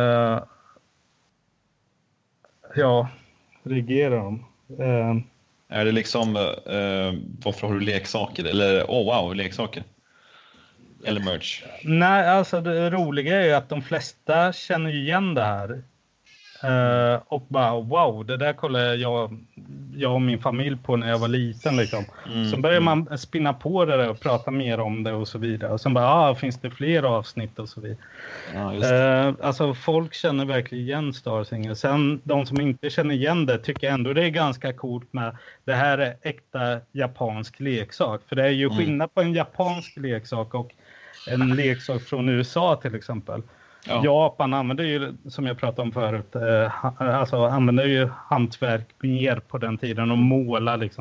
Reagerar de? Är det liksom varför har du leksaker? Eller wow, leksaker? Eller merch? Nej, alltså det roliga är ju att de flesta känner igen det här. Och bara wow, det där kollade jag och min familj på när jag var liten liksom. Så börjar man spinna på det där och prata mer om det och så vidare. Och sen bara, finns det fler avsnitt och så vidare. Ja, just det. Alltså folk känner verkligen igen Starsinger. Sen de som inte känner igen det tycker ändå det är ganska coolt med det här är äkta japansk leksak. För det är ju skillnad på en japansk leksak och en leksak från USA till exempel. Ja. Japan använder ju, som jag pratade om förut, alltså använder ju hantverk mer på den tiden och måla liksom.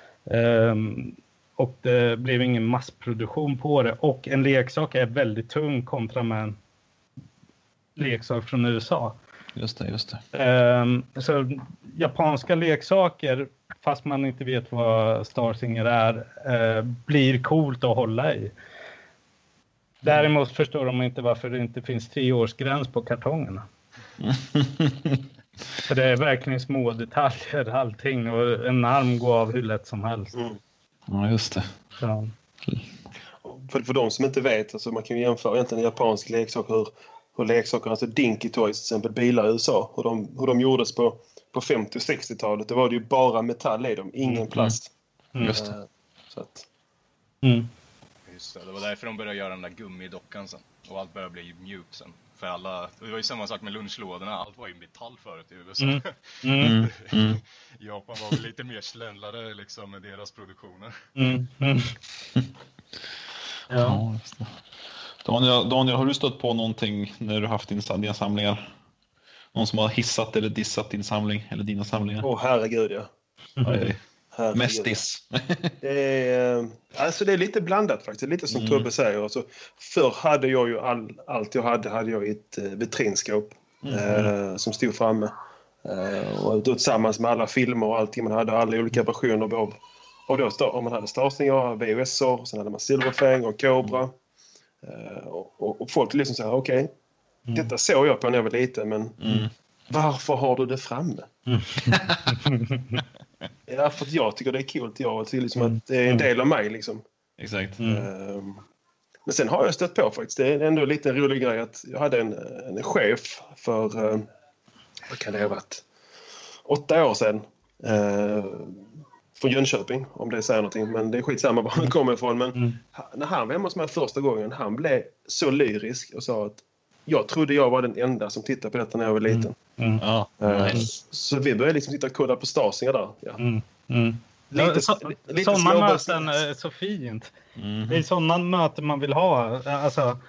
Och det blev ingen massproduktion på det. Och en leksak är väldigt tung kontra med en leksak från USA. Just det. Så japanska leksaker, fast man inte vet vad Starsinger är, blir coolt att hålla i. Däremot förstår de inte varför det inte finns 3-årsgräns på kartongerna. För det är verkligen små detaljer, allting. Och en arm går av hur lätt som helst. Ja, just det. Ja. För de som inte vet, alltså man kan ju jämföra egentligen japansk leksak, hur leksaker, alltså Dinky Toys till exempel, bilar i USA. Hur de gjordes på 50- och 60-talet. Då var det ju bara metall i dem, ingen plast. Just det. Så att... Just det var därför de började göra den där gummidockan sen. Och allt började bli mjukt sen. För alla, det var ju samma sak med lunchlådorna. Allt var ju metall förut i USA. Japan var väl lite mer sländlare liksom med deras produktioner. Ja, just det. Daniel, har du stött på någonting när du haft dina samlingar? Någon som har hissat eller dissat din samling eller dina samlingar? Herregud, ja. Mest diss. Det är lite blandat faktiskt. Lite som Tobbe säger. Alltså, förr hade jag ju allt jag hade jag i ett vitrinskåp som stod framme. Och då tillsammans med alla filmer och allting. Man hade alla olika versioner av. Och då om man hade Starsinger, VHS-or, sen hade man Silverfang och Cobra. Och folk liksom säger okej, detta såg jag på när jag var liten, men varför har du det framme? Ja, för att jag tycker det är kul. Jag tycker liksom att det är en del av mig liksom. Exakt. Men sen har jag stött på faktiskt. Det är ändå lite rolig grej att jag hade en chef för vad kan det ha varit? 8 år sedan. Från Jönköping, om det säger någonting. Men det är skitsamma var han kommer ifrån. Men när han var hemma hos mig första gången, han blev så lyrisk och sa att jag trodde jag var den enda som tittade på detta när jag var liten. Ja, nice. Så vi började liksom titta och kolla på Starsinger där. Ja. Sådana möten är så fint. Det är sådana möten man vill ha. Alltså,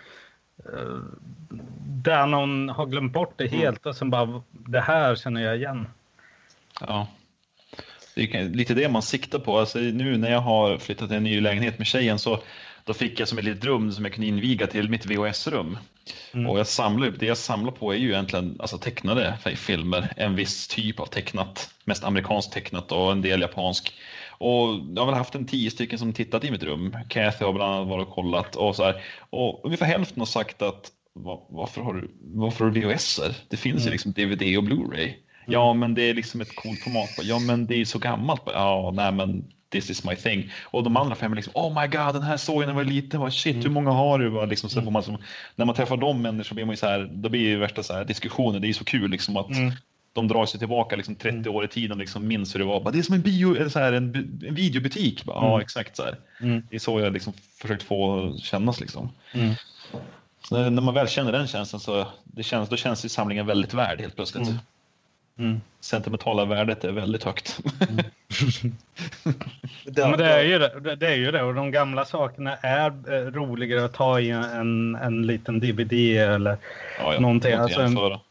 där någon har glömt bort det helt och sen bara, det här känner jag igen. Ja. Det är lite det man siktar på. Alltså, nu när jag har flyttat till en ny lägenhet med tjejen så då fick jag som ett litet rum som jag kunde inviga till mitt VHS-rum. Och det jag samlar på är ju egentligen alltså, tecknade filmer. En viss typ av tecknat, mest amerikanskt tecknat och en del japansk. Och jag har väl haft 10 stycken som tittat i mitt rum. Kathy har bland annat varit och kollat och så här. Och ungefär hälften har sagt att varför har du VHS-er? Det finns ju liksom DVD och Blu-ray. Ja, men det är liksom ett coolt format. Ja, men det är så gammalt. Ja, nej, men this is my thing. Och de andra 5 är liksom, oh my god, den här såg jag när jag var liten. Shit, hur många har du? Liksom, så får man när man träffar de människor blir man ju så här, då blir det värsta så här diskussioner. Det är så kul liksom att de drar sig tillbaka liksom 30 år i tiden och liksom minns hur det var. Det är som en eller så här, en videobutik. Ja, exakt så här. Det är så jag liksom försökt få kännas liksom. Så när man väl känner den känslan så då känns ju samlingen väldigt värd helt plötsligt. Sentimentala värdet är väldigt högt. Men det är ju det. Och de gamla sakerna är roligare att ta i en liten DVD eller någonting. Alltså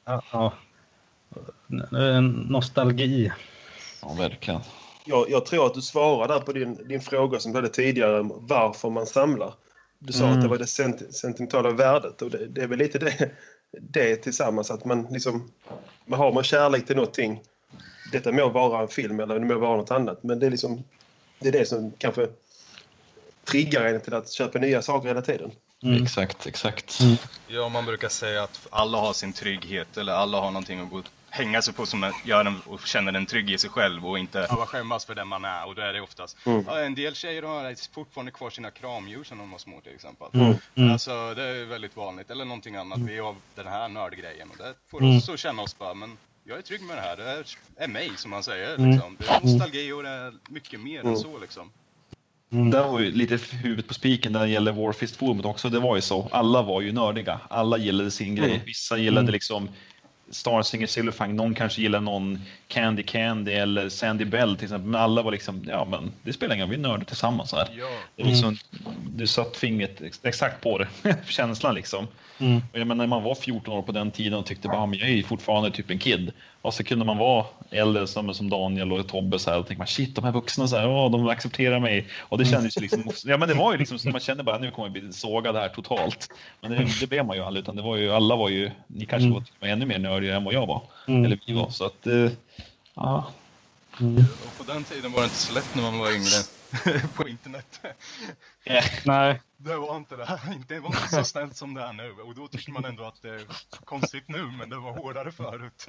en nostalgi. Ja, verkligen. Jag tror att du svarade där på din fråga som du hade tidigare om varför man samlar. Du sa att det var det sentimentala värdet och det är väl lite det tillsammans att man liksom har man kärlek till någonting. Detta må vara en film eller det må vara något annat, men det är liksom det som kanske triggar en till att köpa nya saker hela tiden. Exakt. Ja, man brukar säga att alla har sin trygghet eller alla har någonting att gå hänga sig på som gör en och känner en trygg i sig själv och inte skämmas för den man är. Och då är det oftast en del tjejer har fortfarande kvar sina kramdjur som de var små till exempel. Alltså det är väldigt vanligt. Eller någonting annat. Vi har den här nördgrejen och det får oss att känna oss bara, men jag är trygg med det här. Det är mig som man säger liksom. Det är nostalgi och det är mycket mer än så liksom. Det var ju lite huvudet på spiken när det gäller Warfist-forumet också. Det var ju så. Alla var ju nördiga. Alla gillade sin grej. Vissa gillade liksom Starsinger, Silverfang, någon kanske gillar någon Candy eller Sandy Bell till exempel, men alla var liksom, ja men det spelar ingen roll, vi nördar tillsammans här. Det är liksom, du satt fingret exakt på det, känslan liksom. Och jag menar, när man var 14 år på den tiden och tyckte bara, men jag är fortfarande typ en kid. Och så kunde man vara äldre som Daniel och Tobbe så här, och tänkte man, shit, de här vuxna så här, de accepterar mig. Och det kändes ju liksom, ja men det var ju liksom, man kände bara, nu kommer jag bli sågad här totalt. Men det blev man ju aldrig, utan det var ju, alla var ju, ni kanske var ännu mer nördiga än vad jag var. Eller vi var, så att, ja. Och på den tiden var det inte så lätt när man var yngre på internet. Nej. Det var inte det här. Det var inte så snällt som det är nu. Och då tycker man ändå att det är konstigt nu, men det var hårdare förut.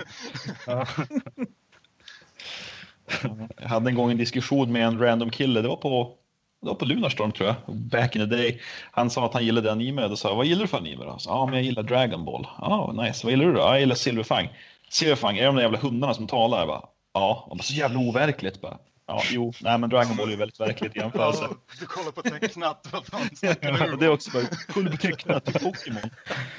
Jag hade en gång en diskussion med en random kille. Det var på Lunarstorm tror jag, back in the day. Han sa att han gillade anime och sa, vad gillar du för anime då? Så, men jag gillar Dragon Ball. Nice, vad gillar du då? Jag gillar Silverfang. Silverfang, är de där jävla hundarna som talar? Bara, och bara, så jävla overkligt bara. Men Dragon Ball är väldigt verkligt i jämförelse. Du kollar på tecknat, vad fan snackar du om? Det är också bara, kollar på tecknat, Pokémon.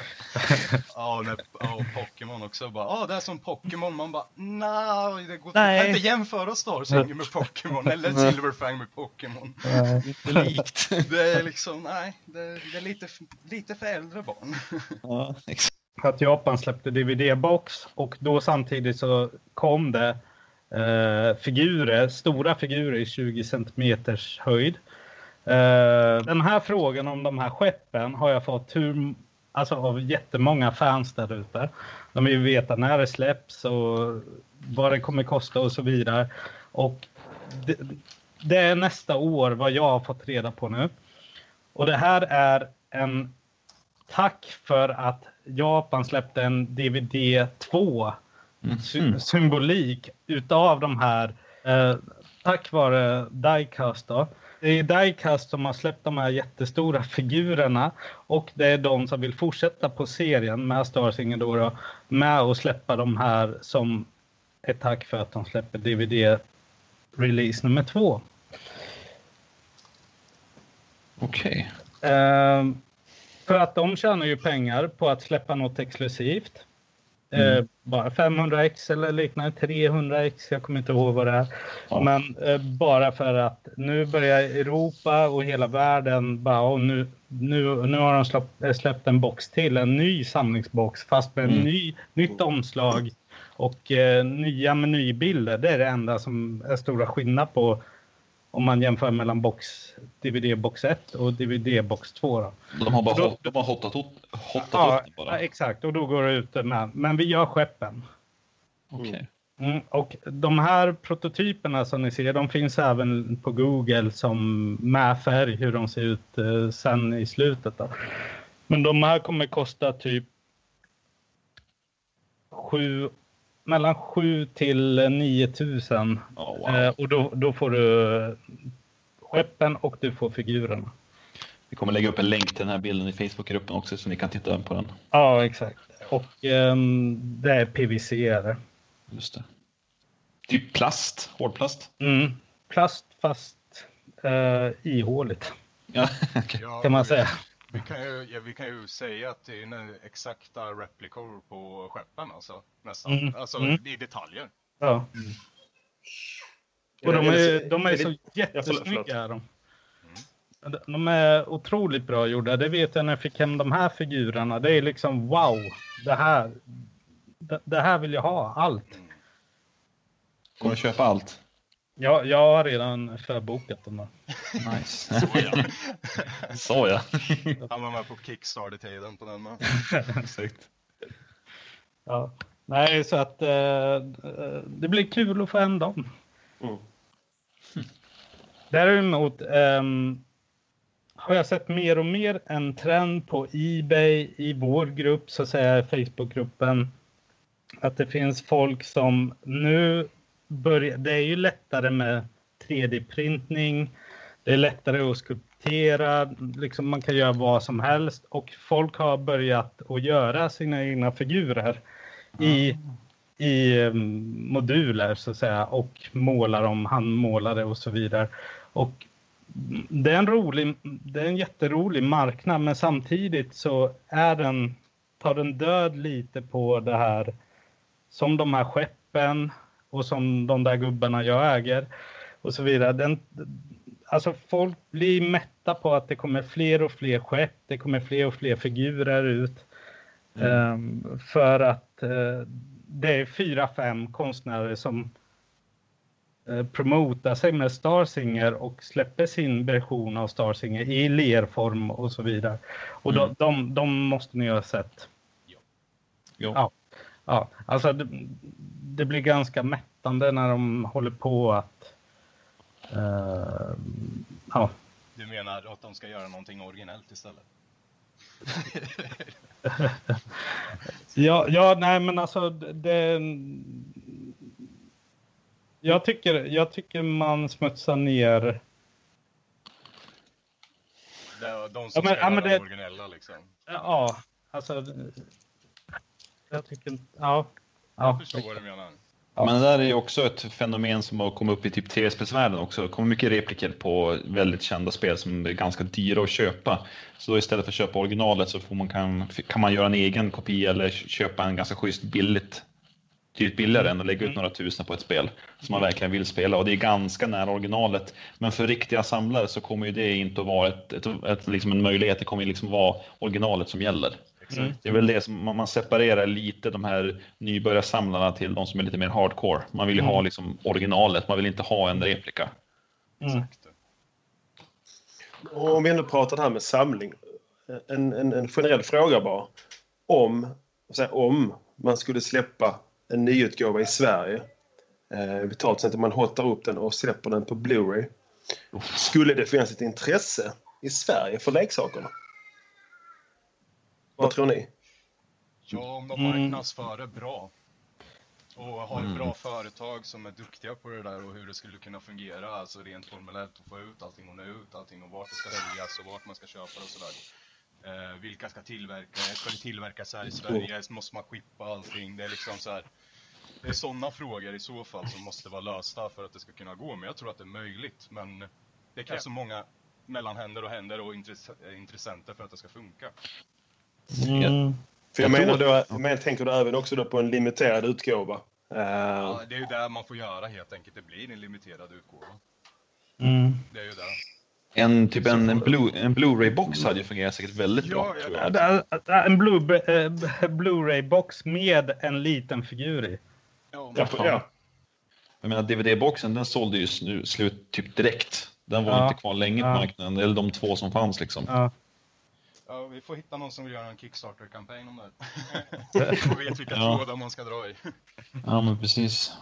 Och Pokémon också. Bara, det är som Pokémon. Man bara, det går inte jämföra Starsinger med Pokémon eller Silverfang med Pokémon. Det är likt. Det är liksom, det är lite för äldre barn. Ja, exakt. Att Japan släppte DVD-box och då samtidigt så kom det stora figurer i 20 centimeters höjd. Den här frågan om de här skeppen har jag fått av jättemånga fans där ute. De vill veta när det släpps och vad det kommer kosta och så vidare. Och det är nästa år vad jag har fått reda på nu. Och det här är en tack för att Japan släppte en DVD 2 symbolik utav de här tack vare Diecast då. Det är Diecast som har släppt de här jättestora figurerna och det är de som vill fortsätta på serien med Starsinger då med att släppa de här som ett tack för att de släpper DVD-release nummer 2. Okej. För att de tjänar ju pengar på att släppa något exklusivt. Bara 500x eller liknande, 300x, jag kommer inte ihåg vad det är. Ja. Men bara för att nu börjar Europa och hela världen bara, och nu har de släppt en box till, en ny samlingsbox fast med nytt omslag och nya menybilder. Det är det enda som är stora skillnad på om man jämför mellan DVD box 1 och DVD box 2 då. De har hotat upp det bara. Ja, exakt, och då går det ut med. Men vi gör skeppen. Okej. Och de här prototyperna som ni ser, de finns även på Google som med färg, hur de ser ut sen i slutet då. Men de här kommer kosta typ mellan 7 till 9 000. Och då får du skeppen och du får figurerna. Vi kommer lägga upp en länk till den här bilden i Facebookgruppen också så ni kan titta på den. Ja, exakt. Och det är PVC är det. Just det. Typ plast, hårdplast. Plast fast ihåligt. Ja, okay. Kan man säga. Vi kan ju säga att det är en exakta replikor på skeppen alltså, nästan. Alltså i detaljer. Ja. Och de är så jättesnygga. De är otroligt bra gjorda. Det vet jag när jag fick hem de här figurerna. Det är liksom wow. Det här vill jag ha. Allt. Kommer du köpa allt? Ja, jag har redan förbokat dem. Nice. Så ja. Han var med på Kickstarter-tiden på den. Exakt. Ja. Nej, så att det blir kul att få hem dem. Däremot har jag sett mer och mer en trend på eBay i vår grupp, så att säga Facebookgruppen, att det finns folk som nu börjar, det är ju lättare med 3D-printning, det är lättare att skulptera, liksom man kan göra vad som helst och folk har börjat att göra sina egna figurer i moduler så att säga och målar dem, handmålade och så vidare. Och det är en jätterolig marknad, men samtidigt så tar den död lite på det här som de här skeppen och som de där gubbarna jag äger och så vidare. Alltså folk blir mätta på att det kommer fler och fler skepp, det kommer fler och fler figurer ut. För att det är 4-5 konstnärer som promotar sig med Starsinger och släpper sin version av Starsinger i lerform och så vidare. Och de måste ni ha sett. Ja. Ja, alltså det blir ganska mättande när de håller på att ja. Du menar att de ska göra någonting originellt istället? ja, nej men alltså jag tycker man smutsar ner de som ska göra det originella liksom. Ja, alltså jag tycker jag förstår vad du menar. Ja. Men det där är ju också ett fenomen som har kommit upp i typ tv-spelsvärlden också. Det kommer mycket repliker på väldigt kända spel som är ganska dyra att köpa. Så då istället för att köpa originalet så kan man göra en egen kopia eller köpa en ganska schysst billigt. Tydligt billigare än att lägga ut några tusen på ett spel som man verkligen vill spela. Och det är ganska nära originalet. Men för riktiga samlare så kommer ju det inte att vara liksom en möjlighet. Det kommer liksom vara originalet som gäller. Det är väl det som man separerar lite de här nybörjarsamlarna till de som är lite mer hardcore. Man vill ju ha liksom originalet, man vill inte ha en replika. Exakt. Och om vi ändå pratar det här med samling. En generell fråga bara. Om man skulle släppa en nyutgåva i Sverige. Betalt sen att man hotar upp den och släpper den på Blu-ray. Skulle det finnas ett intresse i Sverige för leksakerna? Vad tror ni? Ja, om de marknadsför det bra. Och har ett bra företag som är duktiga på det där och hur det skulle kunna fungera. Alltså rent formellt att få ut allting och nå ut allting och vart det ska säljas och vart man ska köpa det och sådär. Vilka ska tillverka? Ska det tillverkas här i Sverige? Måste man skippa allting? Det är liksom så här. Det är sådana frågor i så fall som måste vara lösta för att det ska kunna gå. Men jag tror att det är möjligt. Men det krävs så många mellanhänder och händer och intressenter för att det ska funka. För jag tänker du även också då på en limiterad utgåva. Ja, det är ju där man får göra helt enkelt. Det blir en limiterad utgåva. Det är ju där. En Blu-ray-box hade ju fungerat säkert väldigt bra. Tror jag. En Blu-ray-box med en liten figur i. Ja. Jag menar, DVD-boxen den sålde ju slut typ direkt. Den var inte kvar länge på marknaden. Eller de 2 som fanns liksom. Ja, vi får hitta någon som vill göra en Kickstarter-kampanj om det. Och vet vilka trådar man ska dra i. Ja, men precis.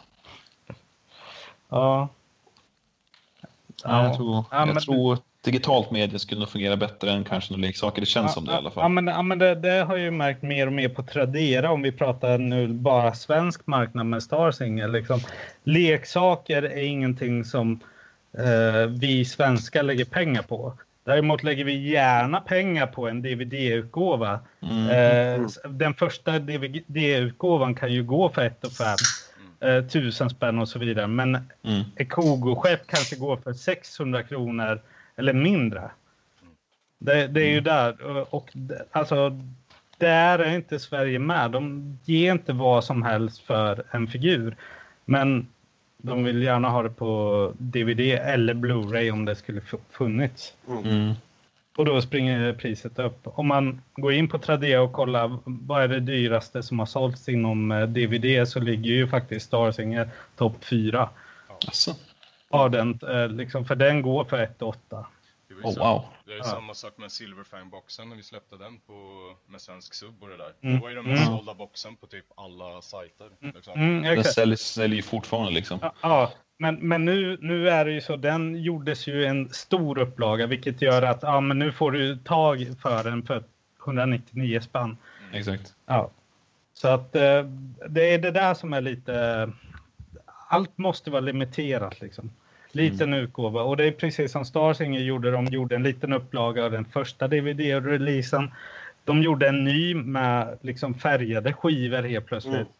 Ja. Jag tror digitalt media skulle nog fungera bättre än kanske några leksaker. Det känns som det i alla fall. Men det har ju märkt mer och mer på Tradera, om vi pratar nu bara svensk marknad med Star Singer. Liksom. Leksaker är ingenting som vi svenskar lägger pengar på. Däremot lägger vi gärna pengar på en DVD-utgåva. Den första DVD-utgåvan kan ju gå för 1 500. 1000 spänn och så vidare. Men ett Kogo-skepp kanske går för 600 kronor eller mindre. Det är ju där. Och alltså, där är inte Sverige med. De ger inte vad som helst för en figur. Men de vill gärna ha det på DVD eller Blu-ray om det skulle funnits. Och då springer priset upp. Om man går in på Tradera och kollar vad är det dyraste som har sålts inom DVD, så ligger ju faktiskt Star Singer topp 4. Alltså. Ja, den, liksom, för den går för 1 8. Det är samma sak med Silverfang-boxen när vi släppte den med svensk sub och det där. Det var ju den mest sålda boxen på typ alla sajter. Liksom. Den säljer ju fortfarande liksom. Ja. Men nu är det ju så, den gjordes ju en stor upplaga, vilket gör att men nu får du tag för den för 199 spänn. Exakt. Ja. Så att det är det där som är lite, allt måste vara limiterat liksom. Liten utgåva, och det är precis som Star Singer gjorde. De gjorde en liten upplaga av den första DVD-releasen. De gjorde en ny med liksom färgade skivor helt plötsligt.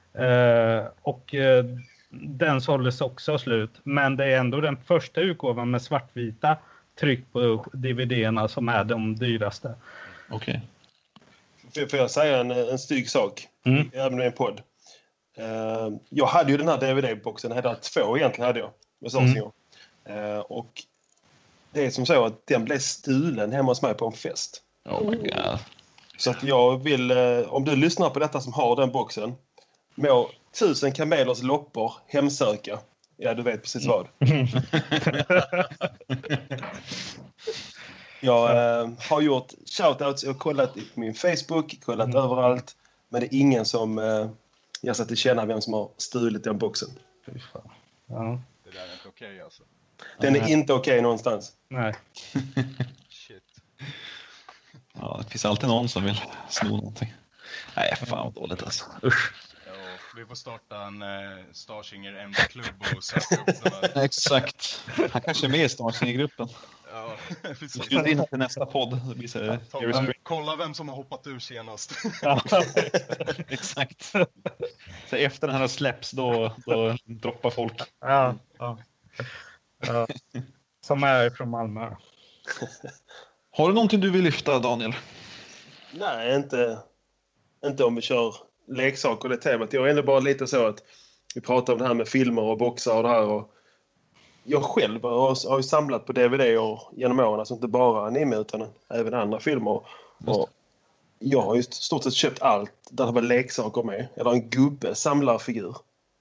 Den såldes också slut. Men det är ändå den första utgåvan med svartvita tryck på DVD-erna som är de dyraste. Okej. Får jag säga en stygg sak? Även med en podd. Jag hade ju den här DVD-boxen. Jag hade 2 egentligen hade jag. Med Star Singer. Och det är som så att den blev stulen hemma hos mig på en fest. Oh my god. Så att jag vill, om du lyssnar på detta som har den boxen, må 1000 kamelers loppor hemsöka. Ja, du vet precis vad. Jag har gjort shoutouts och kollat i min Facebook, kollat överallt. Men det är ingen som jag satt till känna vem som har stulit den boxen. Ja. Det där är inte okej alltså. Den är inte okej någonstans. Nej. Shit. Ja, det finns alltid någon som vill sno någonting. Nej, fan vad dåligt alltså. Usch. Ja, vi får starta en Star Singer MD-klubb och söka upp den här. Exakt. Han kanske är med i Star Singer-gruppen. Ja, precis. Vi ska in till nästa podd. Kolla vem som har hoppat ur senast. Exakt. Så efter den här släpps då droppar folk. Ja. Som är från Malmö. Har du någonting du vill lyfta, Daniel? Nej, inte om vi kör leksaker och det temat. Jag är ändå bara lite så att vi pratar om det här med filmer och boxar och det här. Och jag själv har ju samlat på DVD genom åren. Alltså inte bara anime utan även andra filmer. Och jag har ju stort sett köpt allt där det var leksaker med. Eller en gubbe samlarfigur.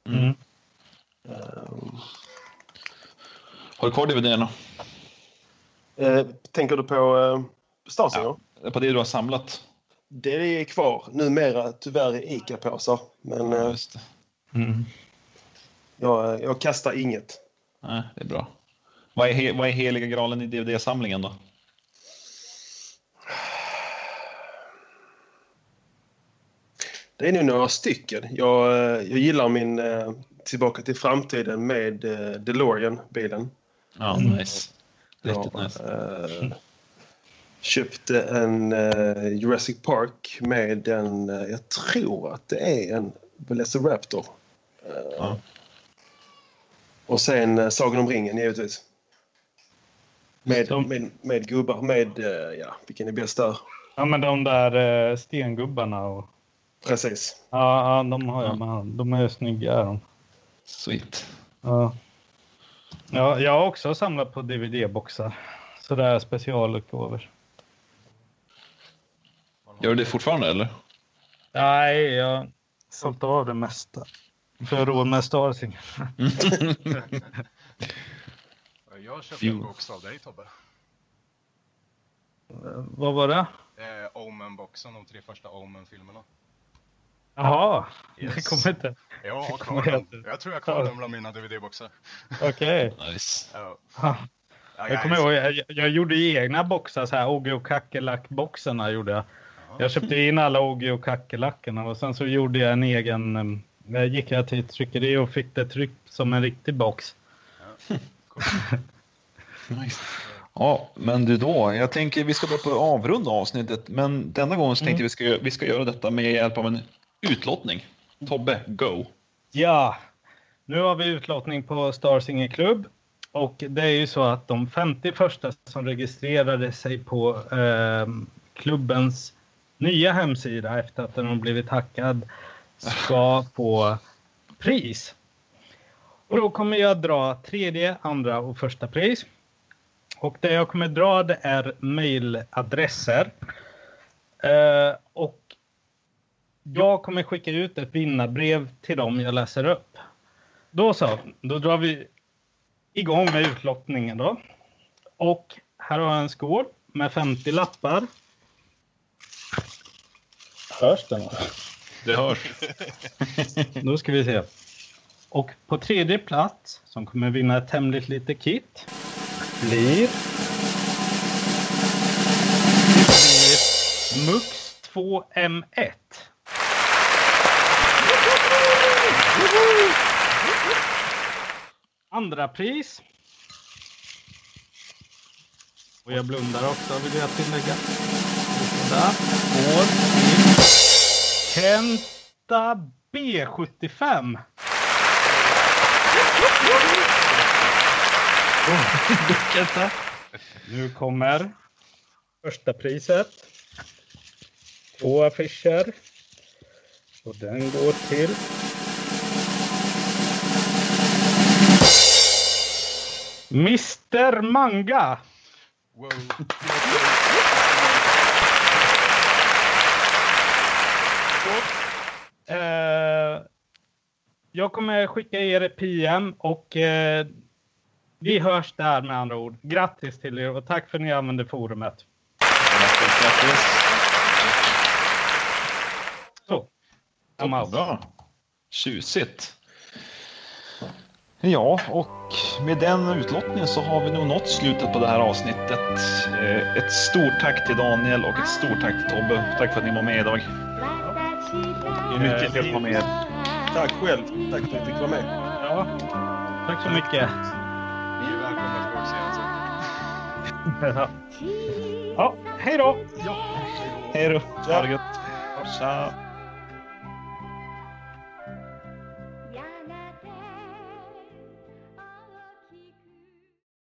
Har du kvar DVD-erna? Tänker du på Star Singer? Ja, på det du har samlat. Det är kvar numera tyvärr i Ica-påsar. Men just det. Jag kastar inget. Nej, det är bra. Vad är heliga graalen i DVD-samlingen då? Det är nu några stycken. Jag gillar min Tillbaka till framtiden med DeLorean-bilen. Ja, nice. Riktigt nice. Köpte en Jurassic Park med en, jag tror att det är en Velociraptor. Och sen Sagan om ringen givetvis. Med gubbar, vilken är bäst där? Ja, men de där stengubbarna och... Precis. Ja, de har jag med. De är snygga. De. Sweet. Ja. Ja, jag har också samlat på DVD-boxar. Sådär specialutgåvor. Gör du det fortfarande eller? Nej, jag har sålt av det mesta. För jag råd med Star Singer. Jag köpte en box av dig, Tobbe. Vad var det? Omen-boxen, de 3 första Omen-filmerna. Jaha, Yes. det kommer inte. Jag har kvar den. Jag tror jag har kvar den bland mina DVD-boxar. Okej. Nice. Ja. Jag kommer ihåg, jag gjorde egna boxar, så här Oggy och Kackerlack-boxarna gjorde jag. Jag köpte in alla Oggy och Kackerlackarna och sen så gjorde jag en egen, gick jag till ett tryckeri och fick det tryckt som en riktig box. Ja. Cool. Nice. Ja, men du då, jag tänker vi ska börja på avrunda avsnittet, men denna gången så tänkte vi ska göra detta med hjälp av en utlottning. Tobbe, go! Ja, nu har vi utlottning på Star Singer Club. Och det är ju så att de 50 första som registrerade sig på klubbens nya hemsida efter att den har blivit hackad ska få pris. Och då kommer jag dra 3:e, 2:a och 1:a pris. Och det jag kommer dra det är mailadresser. Och jag kommer skicka ut ett vinnarbrev till dem jag läser upp. Då drar vi igång med utlottningen då. Och här har jag en skål med 50 lappar. Hörs den? Det hörs. Då ska vi se. Och på 3:e plats, som kommer vinna ett hemligt litet kit, blir Mux 2M1. Andra pris. Och jag blundar också, vill jag tillägga. Där går till Kenta B75. Nu kommer första priset. 2 affischer. Och den går till Mr. Manga. Wow. Jag kommer skicka er PM och vi hörs där med andra ord. Grattis till er och tack för att ni använde forumet. Grattis. Så. Bra. Tjusigt. Ja, och med den utlottningen så har vi nog nått slutet på det här avsnittet. Ett stort tack till Daniel och ett stort tack till Tobbe. Tack för att ni var med idag. Mycket kul att vara med. Tack själv. Tack för att jag fick vara med. Ja, tack så mycket. Ni är välkomna tillbaka igen sen. Ja, hej då! Hej då. Ha det gött. Tja.